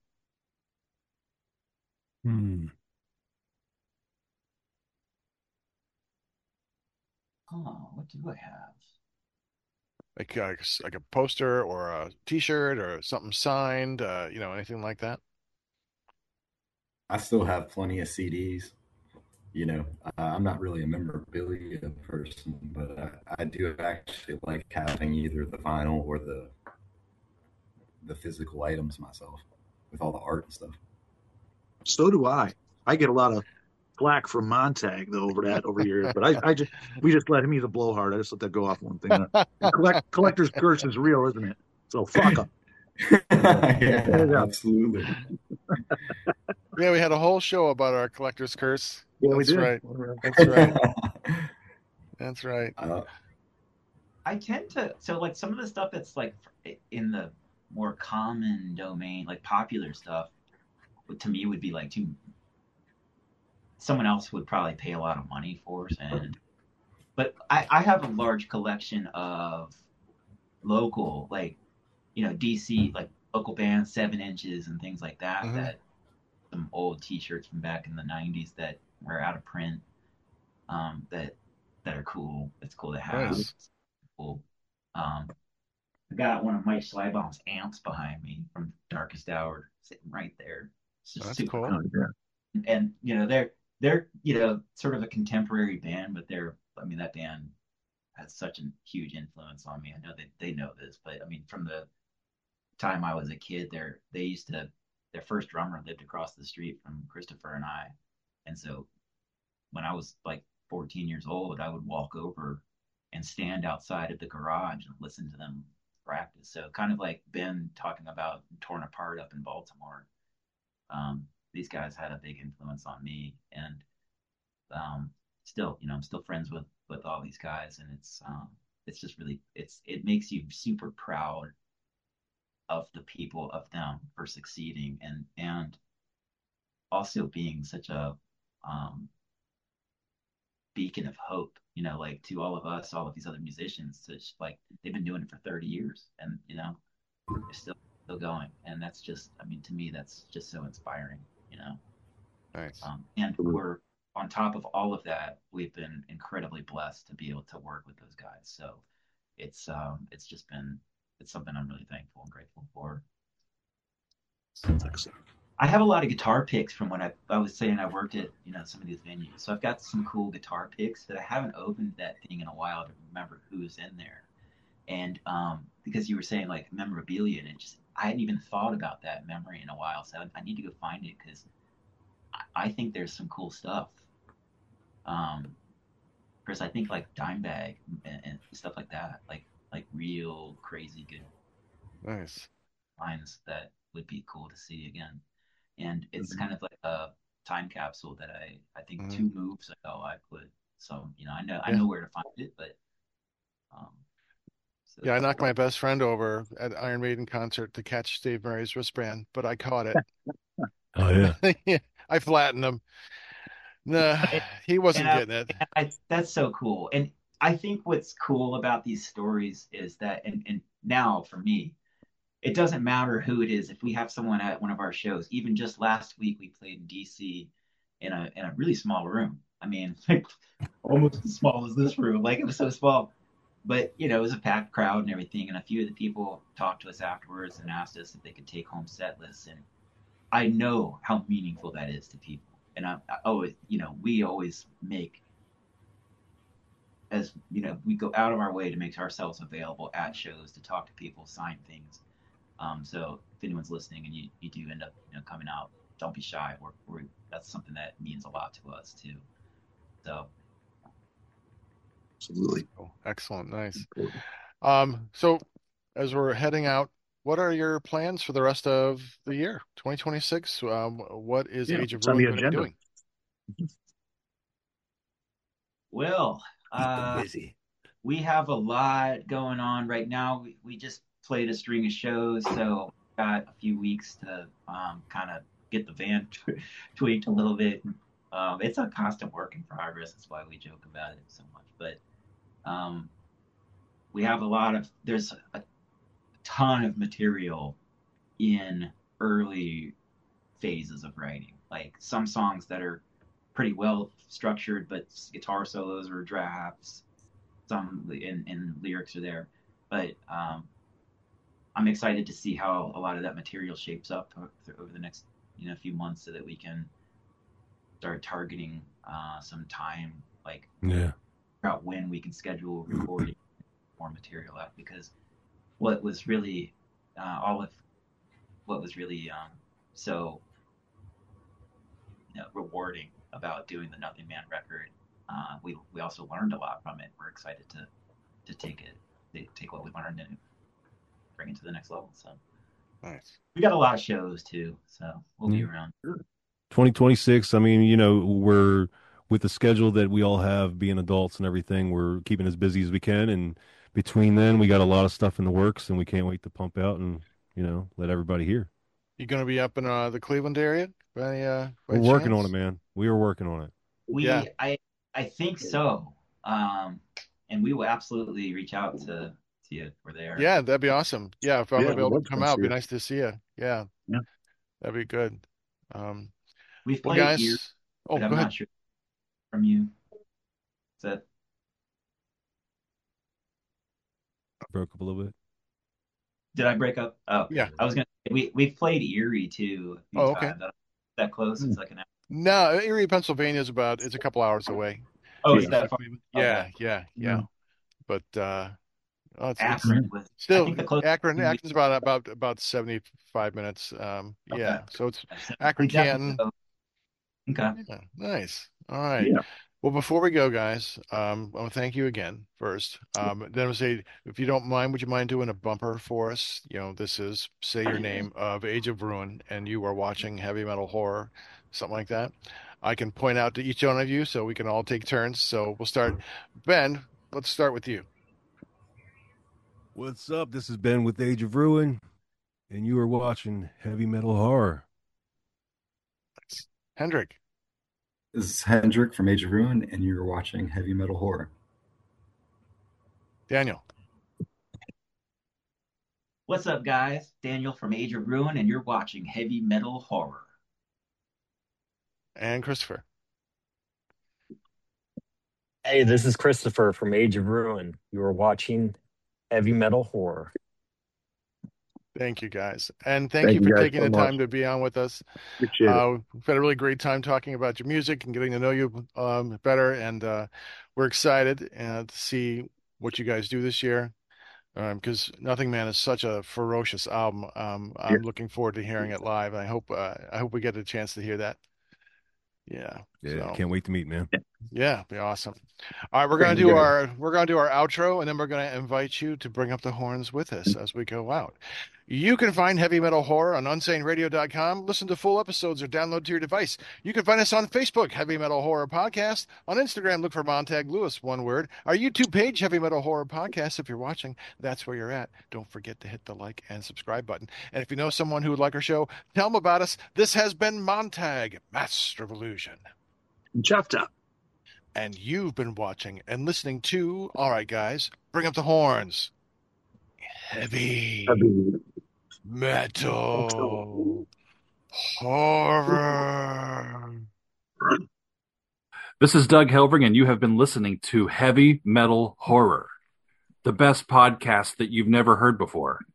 Hmm. oh, what do I have? Like uh, like a poster or a t-shirt or something signed, uh, you know, anything like that? I still have plenty of C Ds. You know, uh, I'm not really a memorabilia person, but I, I do actually like having either the vinyl or the the physical items myself with all the art and stuff. So do I. I get a lot of flack from Montag though over that over years, but I, I just we just let him use a blowhard. I just let that go off one thing. Uh, collect, collector's curse is real, isn't it? So fuck them. Yeah, absolutely. Yeah, we had a whole show about our collector's curse. Yeah, we That's did. right. That's right. That's right. Uh, I tend to, so like some of the stuff that's like in the more common domain, like popular stuff, to me would be like too someone else would probably pay a lot of money for. And but I, I have a large collection of local, like, you know, D C, like local bands, seven inches and things like that, Mm-hmm. that some old t-shirts from back in the nineties that were out of print, um, that that are cool. It's cool to have. Nice. It's cool. Um, I got one of Mike Schleibaum's amps behind me from Darkest Hour sitting right there. It's just That's super cool. Oh, yeah. and you know they're they're you know sort of a contemporary band, but they're I mean that band has such a huge influence on me. I know that they know this, but I mean from the time I was a kid, they're they used to their first drummer lived across the street from Christopher and I, and so when I was like fourteen years old, I would walk over and stand outside of the garage and listen to them practice. So kind of like Ben talking about Torn Apart up in Baltimore. Um, these guys had a big influence on me, and um, still, you know, I'm still friends with with all these guys, and it's um, it's just really it's it makes you super proud of the people of them for succeeding and and also being such a um, beacon of hope, you know, like to all of us, all of these other musicians, to like they've been doing it for thirty years, and you know, they're still still going, and that's just, I mean, to me, that's just so inspiring, you know. Nice. Um, and we're on top of all of that, we've been incredibly blessed to be able to work with those guys. So it's um, it's just been it's something I'm really thankful and grateful for. Sounds excellent. I have a lot of guitar picks from when I, I was saying I worked at, you know, some of these venues. So I've got some cool guitar picks that I haven't opened that thing in a while to remember who's in there. And um, because you were saying like memorabilia, and it just I hadn't even thought about that memory in a while. So I, I need to go find it because I, I think there's some cool stuff. Um, Chris, I think like Dimebag and, and stuff like that, like like real crazy good Nice. lines that would be cool to see again. And it's Mhm. kind of like a time capsule that I I think Mhm. two moves ago I put some, you know, I know I Yeah. know where to find it, but um so Yeah, I knocked my best friend over at Iron Maiden concert to catch Steve Murray's wristband, but I caught it. Oh yeah. I flattened him. Nah, and, he and wasn't I, getting it. and I that's so cool. And I think what's cool about these stories is that and and now for me, it doesn't matter who it is. If we have someone at one of our shows, even just last week we played in D C in a in a really small room. I mean, like almost as small as this room. Like it was so small. But you know, it was a packed crowd and everything. And a few of the people talked to us afterwards and asked us if they could take home set lists. And I know how meaningful that is to people. And I, I always, you know, we always make as you know, we go out of our way to make ourselves available at shows to talk to people, sign things. Um, so if anyone's listening and you, you do end up, you know, coming out, don't be shy. We're, we're that's something that means a lot to us too. So Absolutely. Oh, excellent. Nice. Um, so as we're heading out, what are your plans for the rest of the year, twenty twenty-six? Um, what is Yeah, Age of it's on Ruin the going to be agenda. doing? well, uh, busy. we have a lot going on right now. We, we just played a string of shows, so got a few weeks to um, kind of get the band tweaked a little bit. Um, it's a constant work in progress. That's why we joke about it so much. But um, we have a lot of there's a ton of material in early phases of writing. Like some songs that are pretty well structured, but guitar solos or drafts. Some in, in lyrics are there, but um, I'm excited to see how a lot of that material shapes up over the next you know few months, so that we can start targeting uh, some time, like Yeah. about when we can schedule recording more material out. Because what was really uh, all of what was really um, so you know, rewarding about doing the Nothing Man record, uh, we we also learned a lot from it. We're excited to to take it, to take what we learned and bring it to the next level. So Nice. we got a lot of shows too, so we'll be Mm. around. twenty twenty-six, I mean, you know, we're with the schedule that we all have being adults and everything, we're keeping as busy as we can. And between then, we got a lot of stuff in the works and we can't wait to pump out and, you know, let everybody hear. You going to be up in uh, the Cleveland area by uh, by We're working on it, chance? man. We were working on it. We, Yeah. I, I think so. Um, and we will absolutely reach out to, to you if we're there. Yeah, that'd be awesome. Yeah, if I'm Yeah, we'd available love to to come come out, see it'd be you. nice to see you. Yeah. Yeah. That'd be good. Um, We've well, played Erie, guys. Oh, but I'm go ahead. not sure from you. Is that Broke up a little bit. did I break up? Oh, Yeah. I was gonna. We we've played Erie too a few Oh, okay. times. That, that close? It's like an hour. No, Erie, Pennsylvania is about, it's a couple hours away. Oh, is Yeah. that far? Yeah, Okay. yeah, yeah. But uh oh, it's, it's Akron was. I still think the closest Akron. thing we- Akron's about about about seventy-five minutes. Um, yeah. Okay. So it's So Akron, we definitely Canton. go. Okay. Yeah, nice. All right. Yeah. Well, before we go, guys, um, I want to thank you again first. Um, then I'll say, if you don't mind, would you mind doing a bumper for us? You know, this is say your name of Age of Ruin, and you are watching Heavy Metal Horror, something like that. I can point out to each one of you, so we can all take turns. So we'll start. Ben, let's start with you. What's up? This is Ben with Age of Ruin, and you are watching Heavy Metal Horror. Hendrik. This is Hendrik from Age of Ruin, and you're watching Heavy Metal Horror. Daniel. What's up, guys? Daniel from Age of Ruin, and you're watching Heavy Metal Horror. And Christopher. Hey, this is Christopher from Age of Ruin. You are watching Heavy Metal Horror. Thank you, guys. And thank, Thank you you for guys taking so the much. time to be on with us. Appreciate it. Uh, we've had a really great time talking about your music and getting to know you um, better. And uh, we're excited uh, to see what you guys do this year. Because Nothing Man is such a ferocious album. Um, I'm Yeah. looking forward to hearing it live. I hope uh, I hope we get a chance to hear that. Yeah. Yeah, So, can't wait to meet, man. yeah, be awesome. All right, we're gonna Thank do you. our we're gonna do our outro, and then we're gonna invite you to bring up the horns with us as we go out. You can find Heavy Metal Horror on unsane radio dot com. Listen to full episodes or download to your device. You can find us on Facebook, Heavy Metal Horror Podcast. On Instagram, look for Montag Lewis, one word. Our YouTube page, Heavy Metal Horror Podcast. If you're watching, that's where you're at. Don't forget to hit the like and subscribe button. And if you know someone who would like our show, tell them about us. This has been Montag, Master of Illusion. Chapter. And you've been watching and listening to, all right, guys, bring up the horns. Heavy Metal Horror. This is Doug Helbring, and you have been listening to Heavy Metal Horror, the best podcast that you've never heard before.